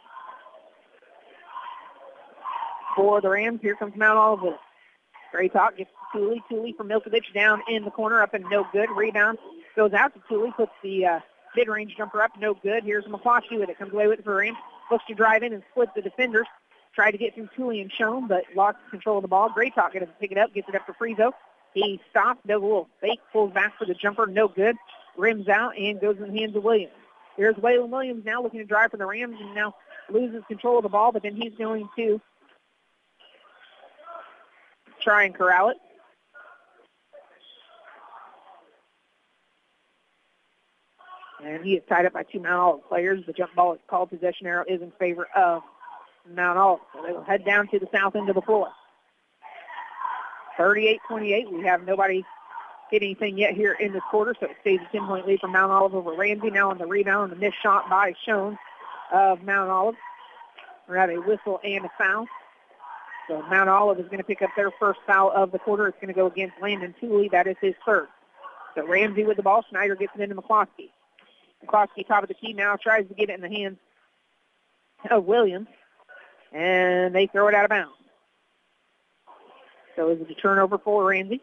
S1: for the Rams. Here comes Mount Olive with it. Gray Talk gets to Thule. Thule for Milkovich down in the corner up and no good. Rebound goes out to Thule. Puts the mid-range jumper up, no good. Here's McCloskey with it. Comes away with it for Rams. Looks to drive in and split the defenders. Tried to get through Thule and Schoen, but lost control of the ball. Gray Talk going to pick it up, gets it up to Frieso. He stops, does a little fake, pulls back for the jumper, no good. Rims out and goes in the hands of Williams. Here's Waylon Williams now looking to drive for the Rams and now loses control of the ball, but then he's going to try and corral it. And he is tied up by 2 Mount Olive players. The jump ball is called. Possession arrow is in favor of Mount Olive. So they will head down to the south end of the floor. 38-28. We have nobody hit anything yet here in this quarter, so it stays a 10-point lead for Mount Olive over Ramsey. Now on the rebound, the missed shot by Schoen of Mount Olive. We have a whistle and a foul. So Mount Olive is going to pick up their first foul of the quarter. It's going to go against Landon Thule. That is his third. So Ramsey with the ball. Snyder gets it into McCloskey. McCloskey, top of the key now, tries to get it in the hands of Williams. And they throw it out of bounds. So it's a turnover for Ramsey.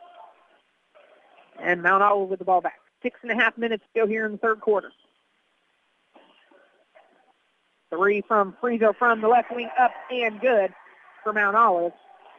S1: And Mount Olive with the ball back. 6.5 minutes to go here in the third quarter. 3 from Frieso from the left wing, up and good for Mount Olive.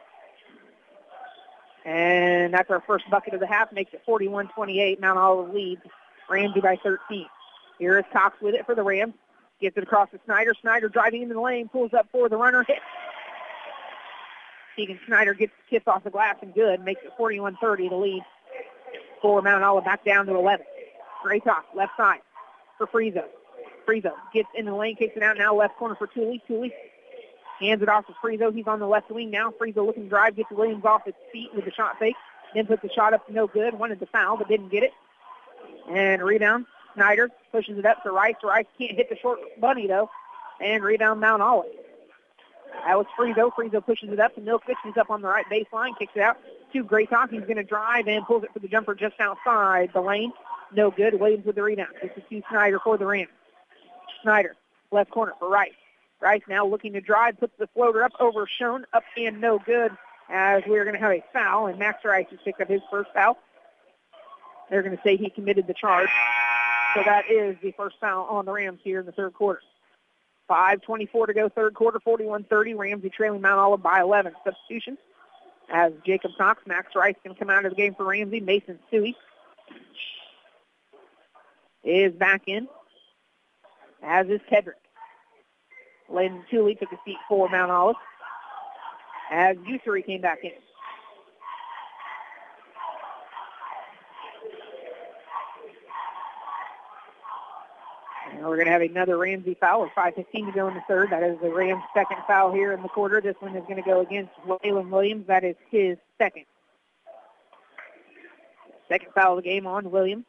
S1: And that's our first bucket of the half, makes it 41-28. Mount Olive leads Ramsey by 13. Here is Cox with it for the Rams. Gets it across to Snyder. Snyder driving into the lane, pulls up for the runner, hit. Keegan Snyder gets the kiss off the glass and good, makes it 41-30 to lead for Mount Olive, back down to 11. Graytock, left side for Frieso. Frieso gets in the lane, kicks it out now, left corner for Tooley. Tooley hands it off to Frieso. He's on the left wing now. Frieso looking to drive, gets Williams off his feet with the shot fake, then puts the shot up, no good. Wanted to foul, but didn't get it. And rebound, Snyder pushes it up to Rice. Rice can't hit the short bunny, though. And rebound, Mount Olive. That was Frieso. Frieso pushes it up to Milkovich. He's up on the right baseline, kicks it out to Graytock. He's going to drive and pulls it for the jumper just outside the lane. No good. Williams with the rebound. This is to Snyder for the Rams. Snyder, left corner for Rice. Rice now looking to drive, puts the floater up over Schoen, up and no good, as we're going to have a foul, and Max Rice has picked up his first foul. They're going to say he committed the charge. So that is the first foul on the Rams here in the third quarter. 5:24 to go, third quarter, 41-30. Ramsey trailing Mount Olive by 11. Substitution as Jacob Cox. Max Rice going to come out of the game for Ramsey. Mason Suey is back in, as is Tedrick. Layden Tooley took a seat for Mount Olive, as Ussery came back in. And we're going to have another Ramsey foul with 5:15 to go in the third. That is the Rams' second foul here in the quarter. This one is going to go against Waylon Williams. That is his second. Second foul of the game on Williams.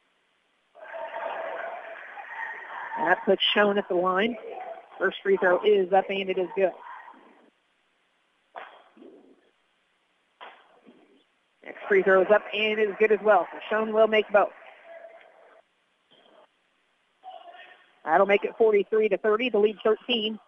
S1: And that puts Schoen at the line. First free throw is up, and it is good. Next free throw is up, and it is good as well. So Schoen will make both. That'll make it 43-30 to lead 13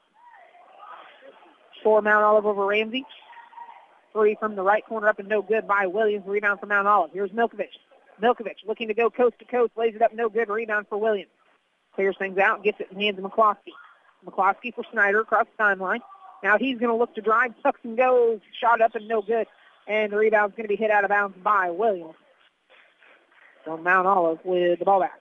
S1: for Mount Olive over Ramsey. 3 from the right corner, up and no good by Williams. Rebound for Mount Olive. Here's Milkovich. Milkovich looking to go coast to coast, lays it up, no good. Rebound for Williams. Clears things out, gets it in the hands of McCloskey. McCloskey for Snyder across the timeline. Now he's going to look to drive, tucks and goes, shot up and no good. And the rebound's going to be hit out of bounds by Williams. So Mount Olive with the ball back.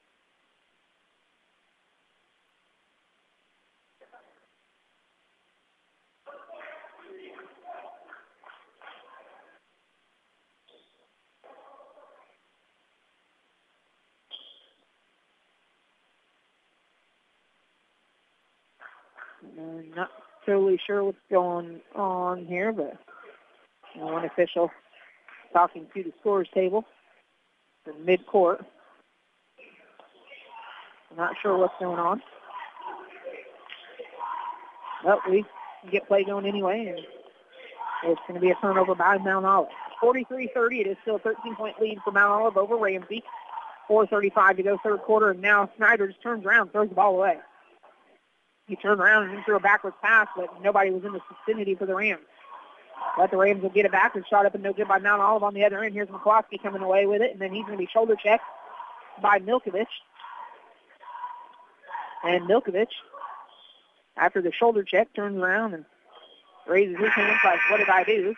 S1: I'm not totally sure what's going on here, but one official talking to the scores table from mid-court. I'm not sure what's going on. But we can get play going anyway, and it's going to be a turnover by Mount Olive. 43-30, it is still a 13-point lead for Mount Olive over Ramsey. 4:35 to go, third quarter, and now Snyder just turns around and throws the ball away. He turned around and threw a backwards pass, but nobody was in the vicinity for the Rams. Let the Rams will get it back and shot up and no good by Mount Olive on the other end. Here's McCloskey coming away with it, and then he's going to be shoulder checked by Milkovich. And Milkovich, after the shoulder check, turns around and raises his hands like, what did I do?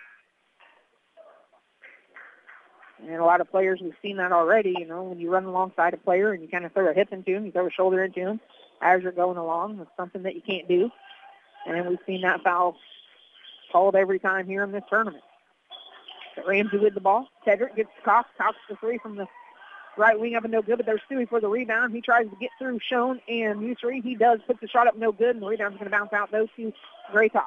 S1: And a lot of players, we've seen that already, you know, when you run alongside a player and you kind of throw a hip into him, you throw a shoulder into him as you're going along. It's something that you can't do. And we've seen that foul called every time here in this tournament. So Ramsey with the ball. Tedrick gets to Cox. Cox the three from the right wing up and no good, but there's Stewie for the rebound. He tries to get through Schoen and Ussery. He does, put the shot up no good, and the rebound's going to bounce out those two. Graytock.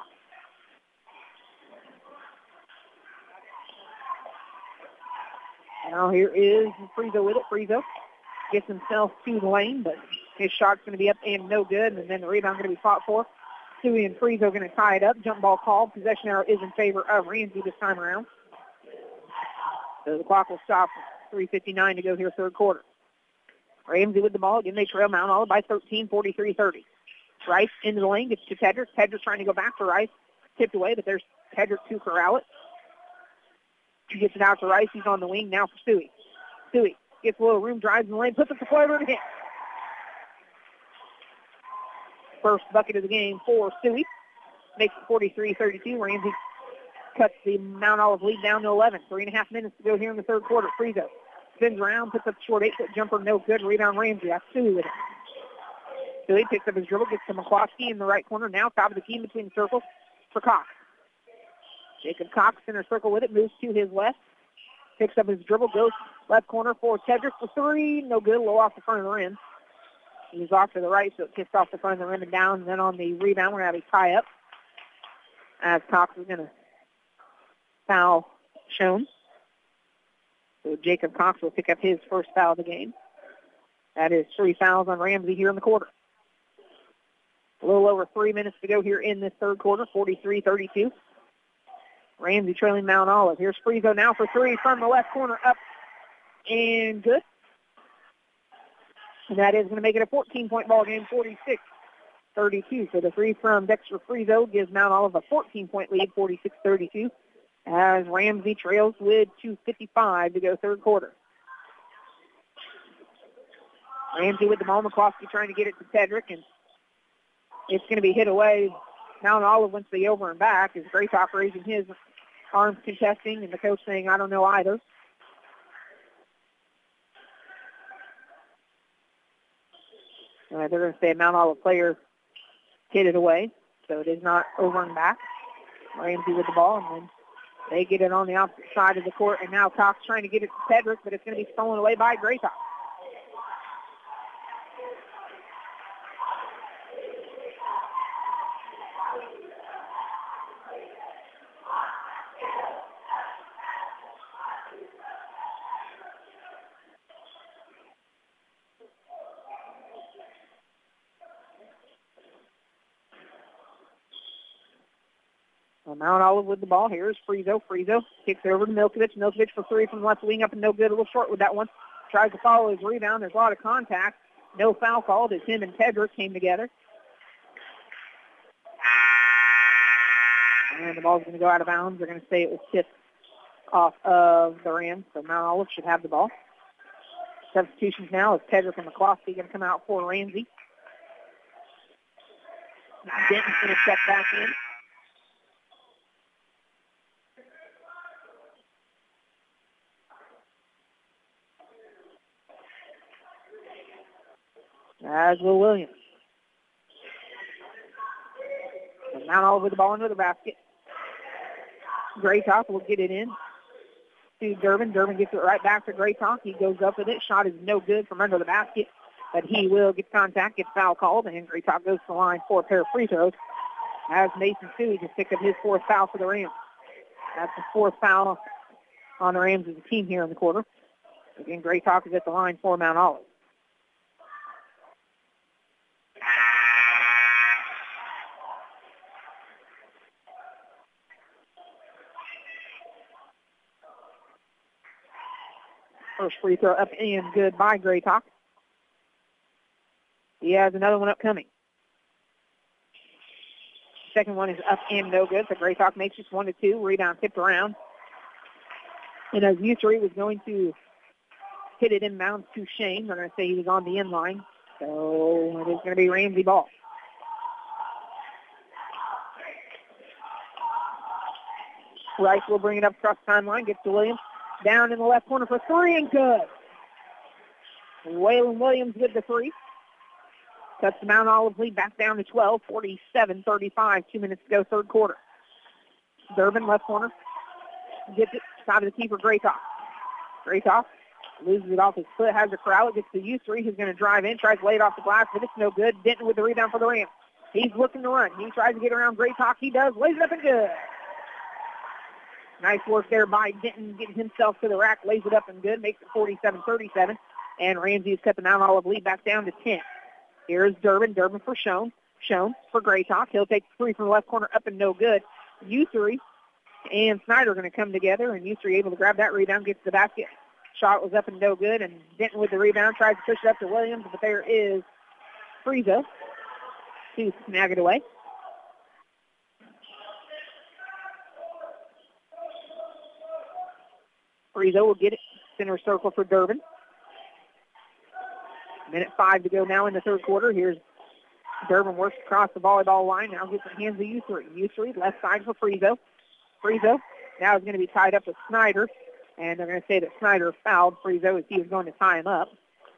S1: Now here is Frieso with it. Frieso gets himself to the lane, but his shot's going to be up and no good, and then the rebound's going to be fought for. Stewie and Frieso going to tie it up. Jump ball called. Possession arrow is in favor of Ramsey this time around. So the clock will stop. 3:59 to go here, third quarter. Ramsey with the ball. Again, they trail Mount Olive by 13, 43-30. Rice into the lane, gets to Tedrick. Tedrick trying to go back for Rice. Tipped away, but there's Tedrick to corral it. He gets it out to Rice. He's on the wing now for Stewie. Stewie gets a little room, drives in the lane, puts it to Flavor again. First bucket of the game for Stewie. Makes it 43-32. Ramsey cuts the Mount Olive lead down to 11. 3.5 minutes to go here in the third quarter. Frizo spins around, puts up a short 8-foot jumper, no good. Rebound Ramsey. That's Stewie with it. Stewie picks up his dribble, gets to McCloskey in the right corner. Now top of the key between the circles for Cox. Jacob Cox center circle with it, moves to his left. Picks up his dribble, goes left corner for Tedrick for three. No good, low off the front of the rim. He's off to the right, so it kicks off the front of the rim and down. And then on the rebound, we're going to have a tie-up as Cox is going to foul Schoen. So Jacob Cox will pick up his first foul of the game. That is 3 fouls on Ramsey here in the quarter. A little over 3 minutes to go here in this third quarter, 43-32. Ramsey trailing Mount Olive. Here's Frizo now for three from the left corner, up and good. And that is going to make it a 14-point ball game, 46-32. So the three from Dexter Frizo gives Mount Olive a 14-point lead, 46-32, as Ramsey trails with 2:55 to go third quarter. Ramsey with the ball. McCloskey trying to get it to Tedrick, and it's going to be hit away. Mount Olive wants the over and back as Graytop raising his arms contesting, and the coach saying, I don't know either. They're going to say a Mount Olive player hit it away, so it is not over and back. Ramsey with the ball, and then they get it on the opposite side of the court, and now Cox trying to get it to Tedrick, but it's going to be stolen away by Graytop. Mount Olive with the ball. Here's Frizo. Frizo kicks it over to Milkovich. Milkovich for three from the left wing, up and no good. A little short with that one. Tries to follow his rebound. There's a lot of contact. No foul called as him and Tedrick came together. And the ball's going to go out of bounds. They're going to say it was tipped off of the Rams, so Mount Olive should have the ball. Substitutions now is Tedrick and McCloskey going to come out for Ramsey. Denton's going to step back in. As will Williams. And Mount Olive with the ball under the basket. Graytop will get it in to Durbin. Durbin gets it right back to Graytop. He goes up with it. Shot is no good from under the basket, but he will get contact, gets foul called, and Graytop goes to the line for a pair of free throws as Mason Stewie just picked up his fourth foul for the Rams. That's the fourth foul on the Rams as a team here in the quarter. Again, Graytop is at the line for Mount Olive. First free throw up and good by Graytop. He has another one upcoming. Second one is up and no good, so Graytop makes it 1-2. Rebound tipped around. And as U3 was going to hit it inbounds to Shane, they're going to say he was on the end line. So it is going to be Ramsey ball. Rice will bring it up across the timeline, gets to Williams. Down in the left corner for three and good. Waylon Williams with the three. Cuts the Mount Olive lead back down to 12, 47-35, 2 minutes to go, third quarter. Durbin, left corner. Gets it, side of the key for Graytop. Graytop loses it off his foot, has a crowd. It gets to U3, who's going to drive in, tries to lay it off the glass, but it's no good. Denton with the rebound for the Rams. He's looking to run. He tries to get around Graytop. He does, lays it up and good. Nice work there by Denton, getting himself to the rack, lays it up and good, makes it 47-37. And Ramsey has cut the Mount Olive lead back down to 10. Here's Durbin. Durbin for Schoen. Schoen for Graytop. He'll take three from the left corner, up and no good. U3 and Snyder are going to come together, and U3 able to grab that rebound, gets to the basket. Shot was up and no good, and Denton with the rebound tries to push it up to Williams, but there is Frizo to snag it away. Frizo will get it. Center circle for Durbin. 1:05 to go now in the third quarter. Here's Durbin works across the volleyball line. Now gets it hands to Ussery. Ussery, left side for Frizo. Frizo now is going to be tied up with Snyder. And they're going to say that Snyder fouled Frizo as he was going to tie him up.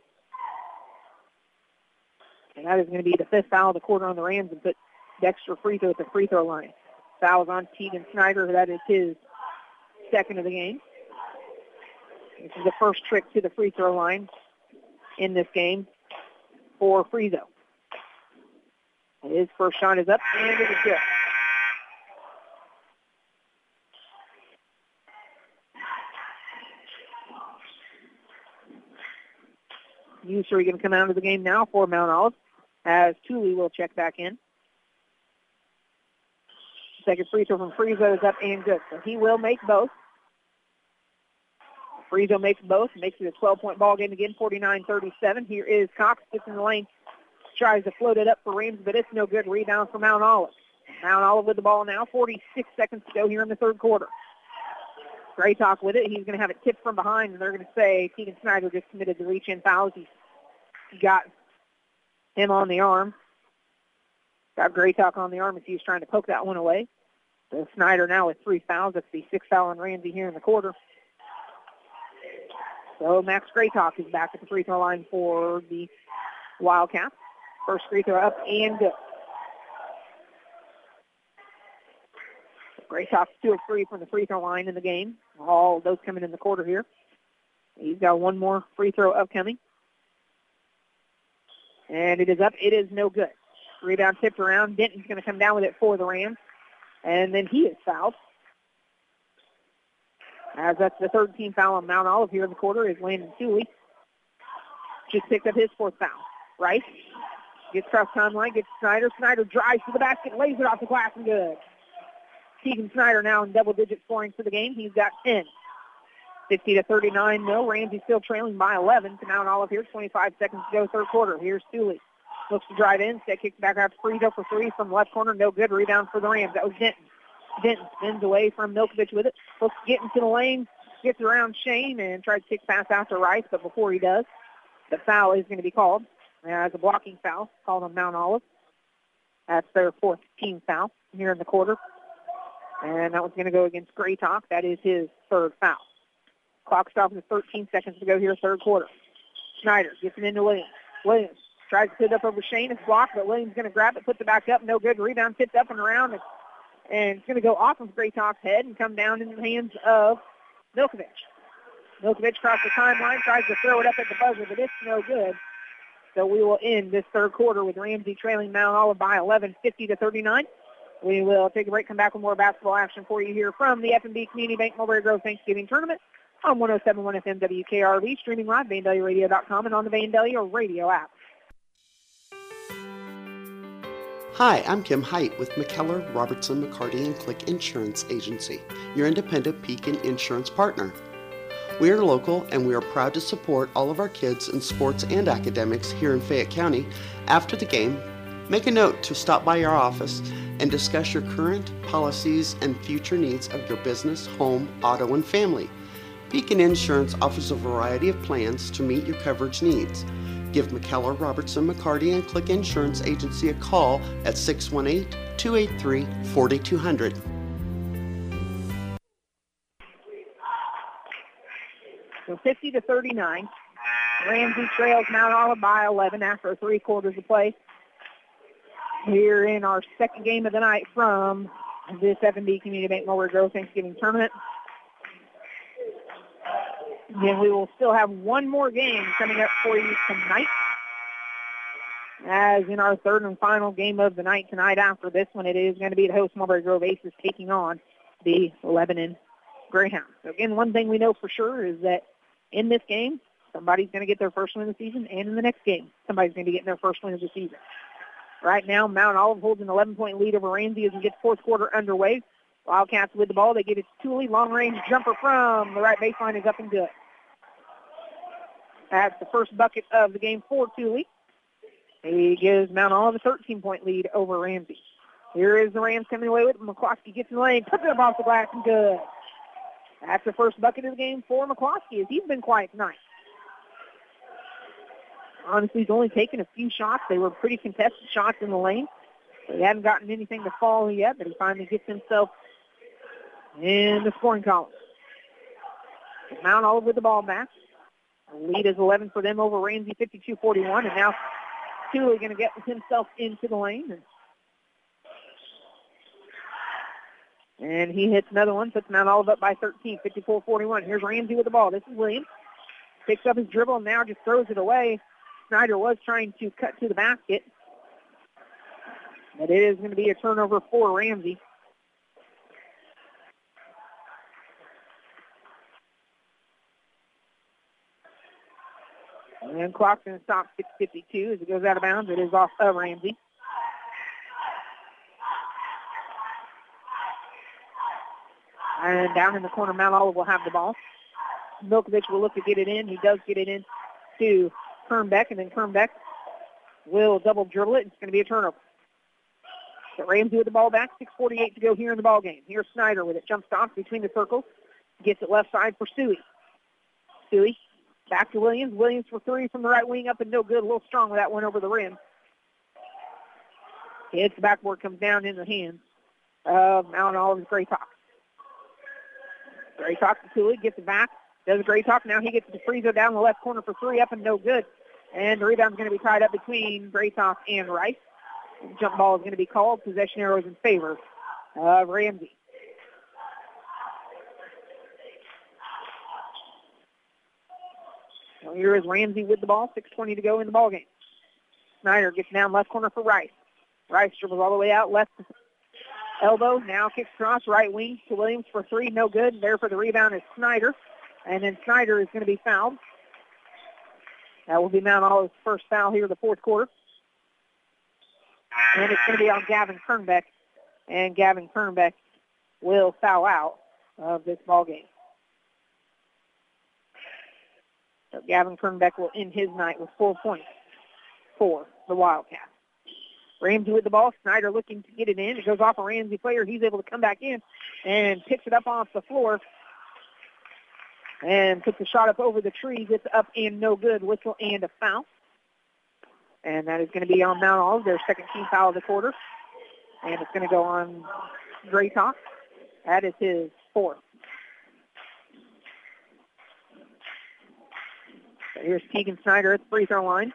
S1: And that is going to be the fifth foul of the quarter on the Rams and put Dexter Frizo at the free throw line. Foul on Tegan Snyder. That is his second of the game. This is the first trick to the free throw line in this game for Frizo. His first shot is up, and it is good. Ussery going to come out of the game now for Mount Olive, as Tooley will check back in. Second free throw from Frizo is up and good, so he will make both. Frizo makes both, makes it a 12-point ball game again, 49-37. Here is Cox, gets in the lane, tries to float it up for Rams, but it's no good. Rebound for Mount Olive. Mount Olive with the ball now, 46 seconds to go here in the third quarter. Graytalk with it. He's going to have it tipped from behind, and they're going to say Tegan Snyder just committed the reach-in fouls. He got him on the arm. Got Graytalk on the arm as he was trying to poke that one away. So Snyder now with 3 fouls. That's the 6th foul on Ramsey here in the quarter. So Max Graytalk is back at the free throw line for the Wildcats. First free throw up and good. Graytalk's 2 of 3 from the free throw line in the game. All those coming in the quarter here. He's got one more free throw upcoming. And it is up. It is no good. Rebound tipped around. Denton's going to come down with it for the Rams. And then he is fouled. As that's the third team foul on Mount Olive here in the quarter is Landon Tooley. Just picked up his 4th foul. Rice gets across timeline, gets Snyder. Snyder drives to the basket, lays it off the glass and good. Tegan Snyder now in double-digit scoring for the game. He's got 10. 50-39, no. Ramsey still trailing by 11 to Mount Olive here. 25 seconds to go, third quarter. Here's Tooley. Looks to drive in. Set kicks back out to Frizo for 3 from left corner. No good. Rebound for the Rams. That was Denton. Denton spins away from Milkovich with it. Looks to get into the lane. Gets around Shane and tries to kick pass out to Rice. But before he does, the foul is going to be called. As a blocking foul called on Mount Olive. That's their 4th team foul here in the quarter. And that was going to go against Graytalk. That is his 3rd foul. Clock stops with 13 seconds to go here, third quarter. Snyder gets it into Williams. Williams tries to put it up over Shane. It's blocked, but Williams going to grab it, puts it back up. No good. Rebound tipped up and around. And it's going to go off of Graytalk's head and come down into the hands of Milkovich. Milkovich across the timeline, tries to throw it up at the buzzer, but it's no good. So we will end this third quarter with Ramsey trailing Mount Olive by 11, 50-39. We will take a break, come back with more basketball action for you here from the F&B Community Bank Mulberry Grove Thanksgiving Tournament on 107.1 FM WKRV, streaming live, VanDeliaRadio.com, and on the Vandalia Radio app.
S14: Hi, I'm Kim Height with McKellar, Robertson, McCarty, and Click Insurance Agency, your independent Pekin insurance partner. We are local and we are proud to support all of our kids in sports and academics here in Fayette County. After the game, make a note to stop by our office and discuss your current policies and future needs of your business, home, auto, and family. Pekin Insurance offers a variety of plans to meet your coverage needs. Give McKellar, Robertson, McCarty, and Click Insurance Agency a call at 618-283-4200.
S1: So 50-39. Ramsey trails Mount Olive by 11 after 3 quarters of play. Here in our second game of the night from this F&B Community Bank Mulberry Grove Thanksgiving Tournament. Again, we will still have one more game coming up for you tonight. As in our third and final game of the night tonight after this one, it is going to be the host Mulberry Grove Aces taking on the Lebanon Greyhounds. So again, one thing we know for sure is that in this game, somebody's going to get their first win of the season, and in the next game, somebody's going to be getting their first win of the season. Right now, Mount Olive holds an 11-point lead over Ramsey as we get the fourth quarter underway. Wildcats with the ball. They get it to Tooley. Long-range jumper from the right baseline is up and good. That's the first bucket of the game for Tooley. He gives Mount Olive a 13-point lead over Ramsey. Here is the Rams coming away with it. McCloskey gets in the lane, puts it up off the glass and good. That's the first bucket of the game for McCloskey, as he's been quiet tonight. Honestly, he's only taken a few shots. They were pretty contested shots in the lane. So he hadn't gotten anything to fall yet, but he finally gets himself in the scoring column. Mount Olive with the ball back. The lead is 11 for them over Ramsey, 52-41. And now Thule going to get himself into the lane. And he hits another one, puts Mount Olive up by 13, 54-41. Here's Ramsey with the ball. This is Williams. Picks up his dribble and now just throws it away. Snyder was trying to cut to the basket. But it is going to be a turnover for Ramsey. And clock's going to stop 6:52 as it goes out of bounds. It is off of Ramsey. And down in the corner, Mount Olive will have the ball. Milkovich will look to get it in. He does get it in to Kernbeck, and then Kernbeck will double dribble it. It's going to be a turnover. So Ramsey with the ball back, 6:48 to go here in the ball game. Here's Snyder with it. Jump stops between the circles. Gets it left side for Stewie. Stewie back to Williams. Williams for three from the right wing, up and no good. A little strong with that one over the rim. Hits the backboard, comes down in the hands of Mount Olive's Graytalk. Graytalk to Thule, gets it back. Does Graytalk. Now he gets the Friezo down the left corner for three, up and no good. And the rebound's going to be tied up between Graytalk and Rice. The jump ball is going to be called. Possession arrows in favor of Ramsey. So here is Ramsey with the ball. 6:20 to go in the ball game. Snyder gets down left corner for Rice. Rice dribbles all the way out, left elbow. Now kicks across right wing to Williams for three. No good. There for the rebound is Snyder. And then Snyder is going to be fouled. That will be Mount Olive's first foul here in the fourth quarter. And it's going to be on Gavin Kernbeck. And Gavin Kernbeck will foul out of this ball game. So Gavin Kernbeck will end his night with 4 points for the Wildcats. Ramsey with the ball. Snyder looking to get it in. It goes off a Ramsey player. He's able to come back in and picks it up off the floor. And puts the shot up over the tree. Gets up and no good. Whistle and a foul. And that is going to be on Mount Olive, their second team foul of the quarter. And it's going to go on Graytalk. That is his fourth. So here's Tegan Snyder at the free throw line.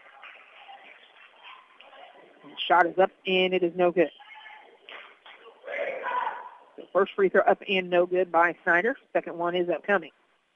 S1: And shot is up, and it is no good. So first free throw up and no good by Snyder. Second one is upcoming.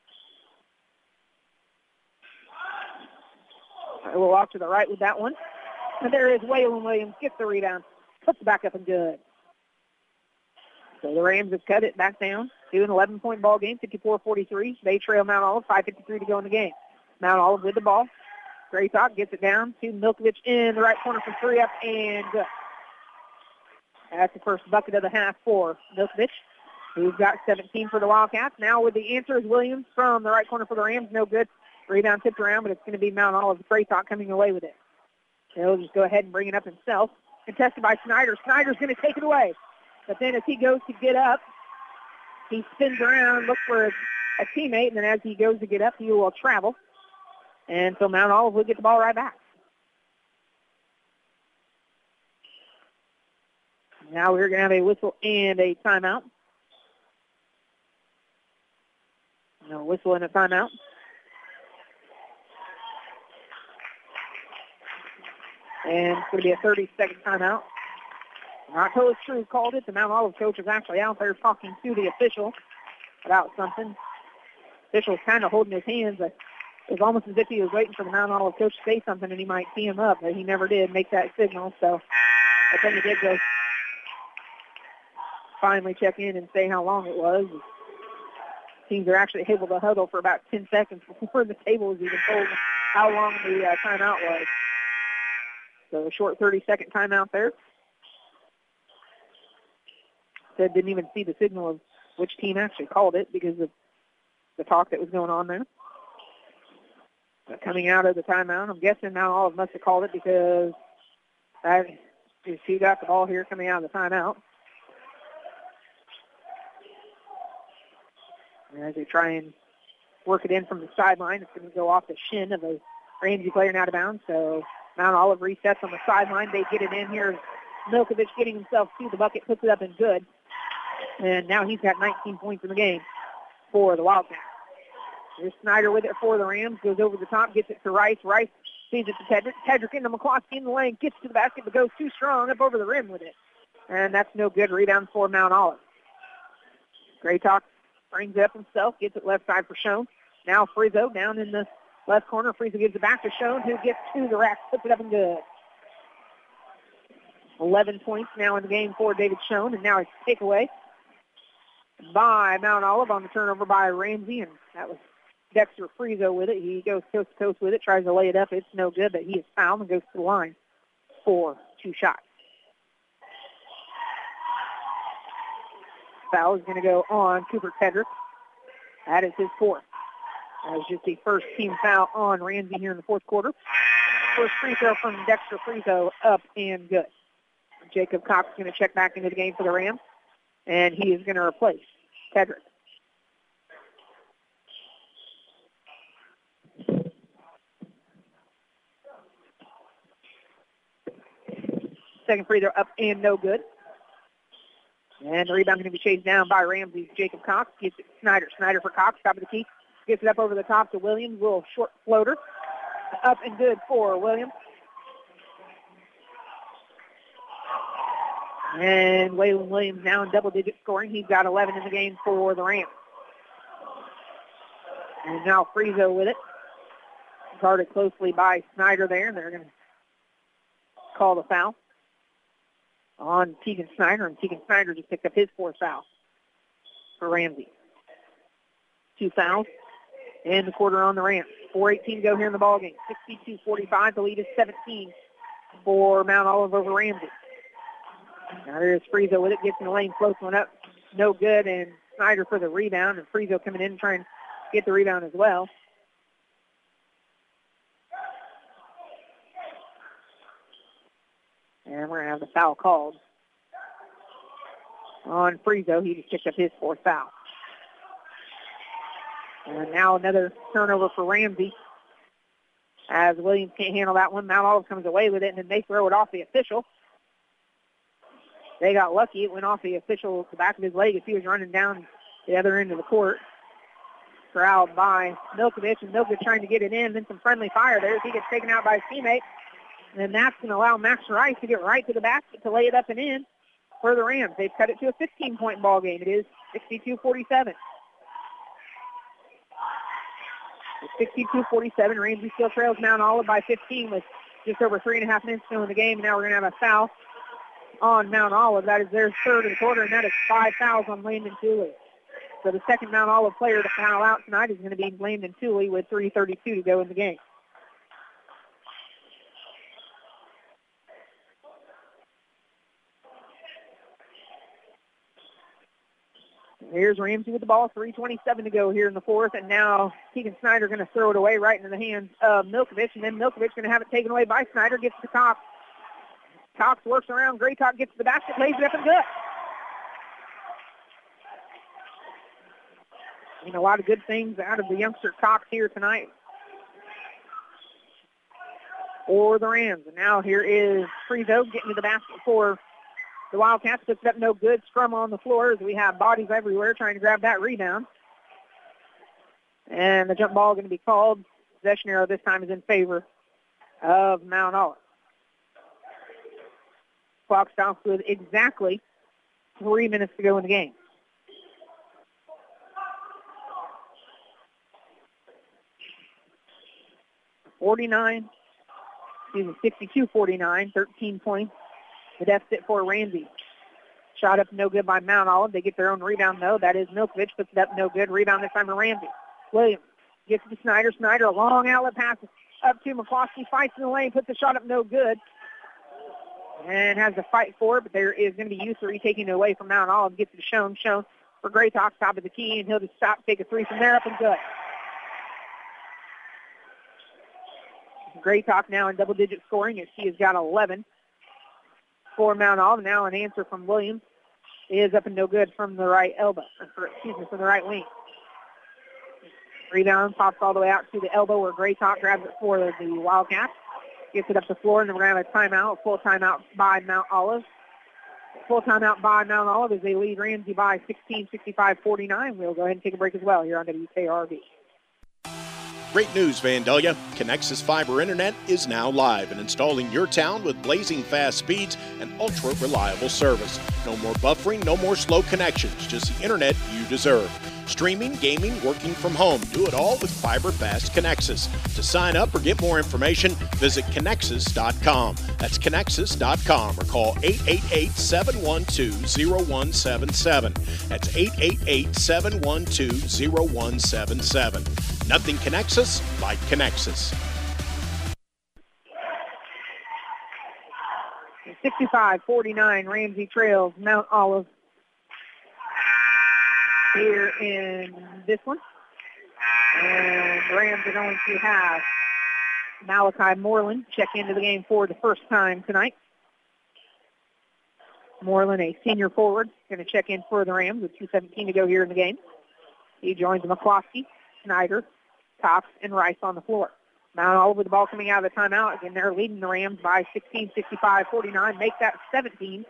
S1: We'll walk to the right with that one. And there is Waylon Williams. Gets the rebound. Puts it back up and good. So the Rams have cut it back down to an 11-point ball game, 54-43. They trail Mount Olive, 5:53 to go in the game. Mount Olive with the ball. Graytalk gets it down to Milkovich in the right corner for three, up and good. That's the first bucket of the half for Milkovich, who's got 17 for the Wildcats. Now with the answer is Williams from the right corner for the Rams. No good. Rebound tipped around, but it's going to be Mount Olive's Graytalk coming away with it. He'll just go ahead and bring it up himself. Contested by Snyder. Snyder's going to take it away. But then as he goes to get up, he spins around, looks for a teammate, and then as he goes to get up, he will travel. And so Mount Olive will get the ball right back. Now we're going to have a whistle and a timeout. No whistle and a timeout. And it's going to be a 30-second timeout. Not totally true called it. The Mount Olive coach is actually out there talking to the official about something. The official's kind of holding his hands. It was almost as if he was waiting for the Mount Olive coach to say something and he might tee him up, but he never did make that signal. So I think he did go finally check in and say how long it was. Teams are actually able to huddle for about 10 seconds before the table was even told how long the timeout was. So a short 30-second timeout there. Said didn't even see the signal of which team actually called it because of the talk that was going on there. But coming out of the timeout, I'm guessing Mount Olive must have called it because he got the ball here coming out of the timeout. As they try and work it in from the sideline, it's going to go off the shin of a Ramsey player and out of bounds. So Mount Olive resets on the sideline. They get it in here. Milkovich getting himself to the bucket, puts it up and good. And now he's got 19 points in the game for the Wildcats. Here's Snyder with it for the Rams. Goes over the top, gets it to Rice. Rice feeds it to Tedrick. Tedrick into McCloskey in the lane. Gets to the basket, but goes too strong up over the rim with it. And that's no good. Rebound for Mount Olive. Graytalk brings it up himself. Gets it left side for Schoen. Now Frizo down in the left corner. Frizo gives it back to Schoen, who gets to the rack. Puts it up and good. 11 points now in the game for David Schoen. And now it's takeaway by Mount Olive on the turnover by Ramsey. And that was Dexter Frizo with it. He goes coast to coast with it, tries to lay it up. It's no good, but he is fouled and goes to the line for 2 shots. Foul is going to go on Cooper Tedrick. That is his 4th. That was just the first team foul on Ramsey here in the 4th quarter. First free throw from Dexter Frizo, up and good. Jacob Cox is going to check back into the game for the Rams, and he is going to replace Tedrick. Second free throw up and no good. And the rebound going to be chased down by Ramsey. Jacob Cox gets it to Snyder. Snyder for Cox, top of the key. Gets it up over the top to Williams. Little short floater. Up and good for Williams. And Waylon Williams now in double-digit scoring. He's got 11 in the game for the Rams. And now Frizo with it. Guarded closely by Snyder there, and they're going to call the foul on Tegan Snyder, and Tegan Snyder just picked up his 4th foul for Ramsey. 2 fouls and the quarter on the Rams. 4:18 to go here in the ballgame. 62-45. The lead is 17 for Mount Olive over Ramsey. Now there's Frizo with it. Gets in the lane, floats one up. No good, and Snyder for the rebound, and Frizo coming in and trying to get the rebound as well. And we're going to have the foul called on Frizo. He just picked up his 4th foul. And now another turnover for Ramsey. As Williams can't handle that one, Mount Olive comes away with it, and then they throw it off the official. They got lucky. It went off the official, the back of his leg as he was running down the other end of the court. Corralled by Milkovich, and Milkovich trying to get it in. Then some friendly fire there as he gets taken out by his teammate. And that's going to allow Max Rice to get right to the basket to lay it up and in for the Rams. They've cut it to a 15-point ball game. It is 62-47. 62-47. Ramsey still trails Mount Olive by 15 with just over 3.5 minutes still in the game. Now we're going to have a foul on Mount Olive. That is their 3rd of the quarter, and that is 5 fouls on Landon Tooley. So the second Mount Olive player to foul out tonight is going to be Landon Tooley with 3:32 to go in the game. Here's Ramsey with the ball, 3:27 to go here in the 4th, and now Tegan Snyder going to throw it away right into the hands of Milkovich, and then Milkovich going to have it taken away by Snyder, gets to Cox. Cox works around, Graytalk gets to the basket, lays it up and good. A lot of good things out of the youngster Cox here tonight for the Rams. And now here is Frizo getting to the basket for the Wildcats. Puts it up no good. Scrum on the floor as we have bodies everywhere trying to grab that rebound. And the jump ball going to be called. Possession arrow this time is in favor of Mount Olive. Clock stops with exactly 3 minutes to go in the game. $62-49, 13 points. The deficit for Ramsey. Shot up no good by Mount Olive. They get their own rebound, though. That is Milkovich. Puts it up no good. Rebound this time to Ramsey. Williams gets it to Snyder. Snyder, a long outlet pass up to McCloskey. Fights in the lane. Puts the shot up no good. And has to fight for it, but there is going to be Ussery taking it away from Mount Olive. Gets it to Schoen. Schoen for Graytalk, top of the key, and he'll just stop, take a 3 from there, up and good. Graytalk now in double-digit scoring as he has got 11 for Mount Olive. Now an answer from Williams is up and no good from the right elbow, from the right wing. Rebound pops all the way out to the elbow where Graytop grabs it for the Wildcats. Gets it up the floor, and then we're going to have a timeout, full timeout by Mount Olive. Full timeout by Mount Olive as they lead Ramsey by 16, 65-49. We'll go ahead and take a break as well here on WKRV.
S4: Great news, Vandalia. Connexus Fiber Internet is now live and installing your town with blazing fast speeds and ultra-reliable service. No more buffering, no more slow connections, just the internet you deserve. Streaming, gaming, working from home. Do it all with Fiber Fast Connexus. To sign up or get more information, visit Connexus.com. That's Connexus.com or call 888-712-0177. That's 888-712-0177. Nothing connects us like Connexus.
S1: 65-49, Ramsey trails Mount Olive here in this one. And the Rams are going to have Malachi Moreland check into the game for the first time tonight. Moreland, a senior forward, going to check in for the Rams with 2:17 to go here in the game. He joins McCloskey, Snyder, Cox, and Rice on the floor. Mount Olive with the ball coming out of the timeout. Again, they're leading the Rams by 16, 65-49. Make that 18,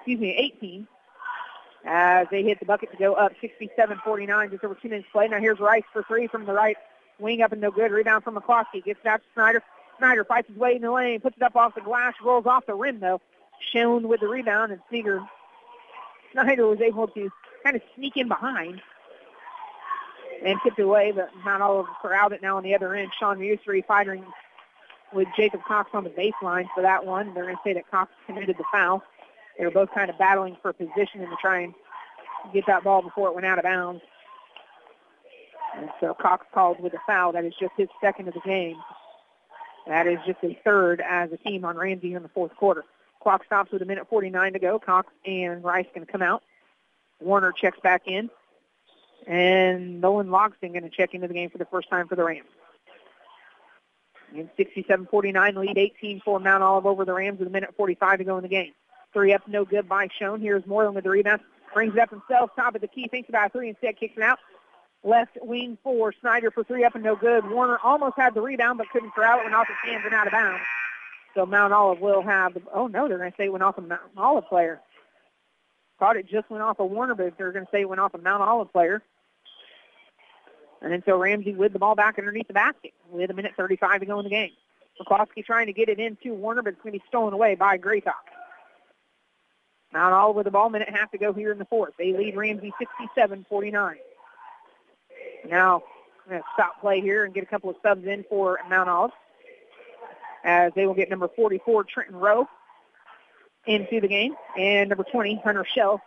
S1: as they hit the bucket to go up 67-49, just over 2 minutes play. Now here's Rice for three from the right wing, up and no good. Rebound from McCloskey. Gets it out to Snyder. Snyder fights his way in the lane, puts it up off the glass, rolls off the rim, though. Shown with the rebound, and Snyder was able to kind of sneak in behind and tipped it away, but Mount Olive corralled it now on the other end. Sean Musery fighting with Jacob Cox on the baseline for that one. They're going to say that Cox committed the foul. They were both kind of battling for position and to try and get that ball before it went out of bounds. And so Cox called with a foul. That is just his second of the game. That is just a third as a team on Ramsey in the fourth quarter. Clock stops with 1:49 to go. Cox and Rice going to come out. Warner checks back in. And Nolan Logston going to check into the game for the first time for the Rams. And 67-49, lead 18 for Mount Olive over the Rams with 1:45 to go in the game. Three up, no good by Schoen. Here's Moreland with the rebound. Brings it up himself, top of the key, thinks about a three, instead kicks it out. Left wing for Snyder for three up and no good. Warner almost had the rebound but couldn't corral it, went off his hands and out of bounds. So Mount Olive will have, they're going to say it went off a Mount Olive player. Thought it just went off a Warner, but they're going to say it went off a Mount Olive player. And then so Ramsey with the ball back underneath the basket with 1:35 to go in the game. McCloskey trying to get it into Warner, but it's going to be stolen away by Graytop. Mount Olive with the ball, 1.5 to go here in the fourth. They lead Ramsey 67-49. Now, I'm going to stop play here and get a couple of subs in for Mount Olive, as they will get number 44, Trenton Rowe, into the game, and number 20, Hunter Shell.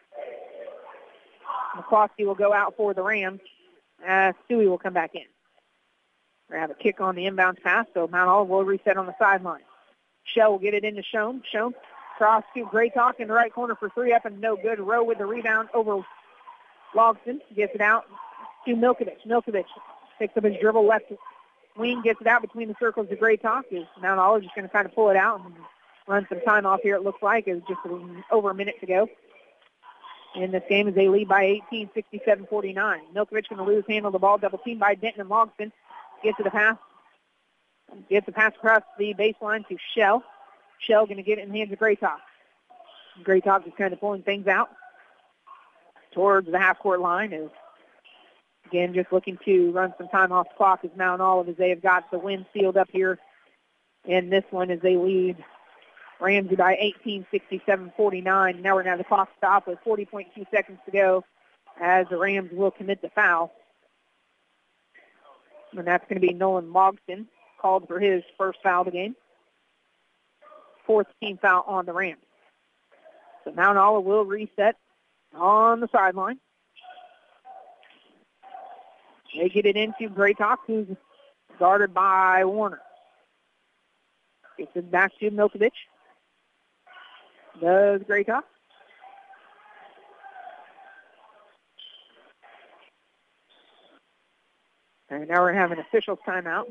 S1: McCloskey will go out for the Rams. Stewie will come back in. We have a kick on the inbounds pass, so Mount Olive will reset on the sideline. Shell will get it into Schoen. Schoen cross to Graytop in the right corner for three up and no good. Rowe with the rebound over Logston. Gets it out to Milkovich. Milkovich picks up his dribble left wing, gets it out between the circles to Graytop. Mount Olive just going to kind of pull it out and run some time off here, it looks like. It's just over a minute to go in this game as they lead by 18, 67-49. Milkovich going to lose handle of the ball, double team by Denton and Logston. Gets the pass across the baseline to Shell. Shell going to get it in the hands of Graytop. Graytop is kind of pulling things out towards the half-court line. Is again, just looking to run some time off the clock as Mount Olive, as they have got the win sealed up here in this one as they lead Ramsey by 18, 67-49. Now we're going to have the clock stop with 40.2 seconds to go as the Rams will commit the foul. And that's going to be Nolan Logston, called for his first foul of the game. Fourth team foul on the Rams. So Mount Olive will reset on the sideline. They get it into Graytop, who's guarded by Warner. Gets it back to Milkovich. Does Graytop. And now we're having an official's timeout.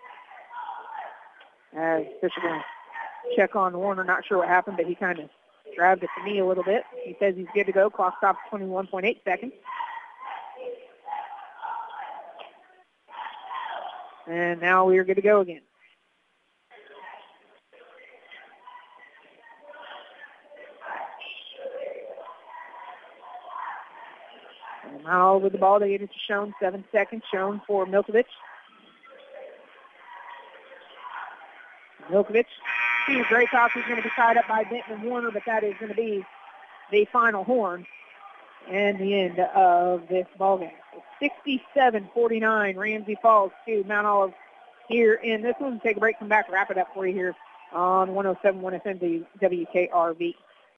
S1: As official going to check on Warner. Not sure what happened, but he kind of grabbed at the knee a little bit. He says he's good to go. Clock stops 21.8 seconds. And now we are good to go again. And now with the ball, they get it to Schoen. 7 seconds. Schoen for Milkovich. Milkovich. Steve Graycock is going to be tied up by Benton Warner, but that is going to be the final horn and the end of this ballgame. 67-49, Ramsey Falls to Mount Olive here in this one. Take a break, come back, wrap it up for you here on 107.1 FM WKRV.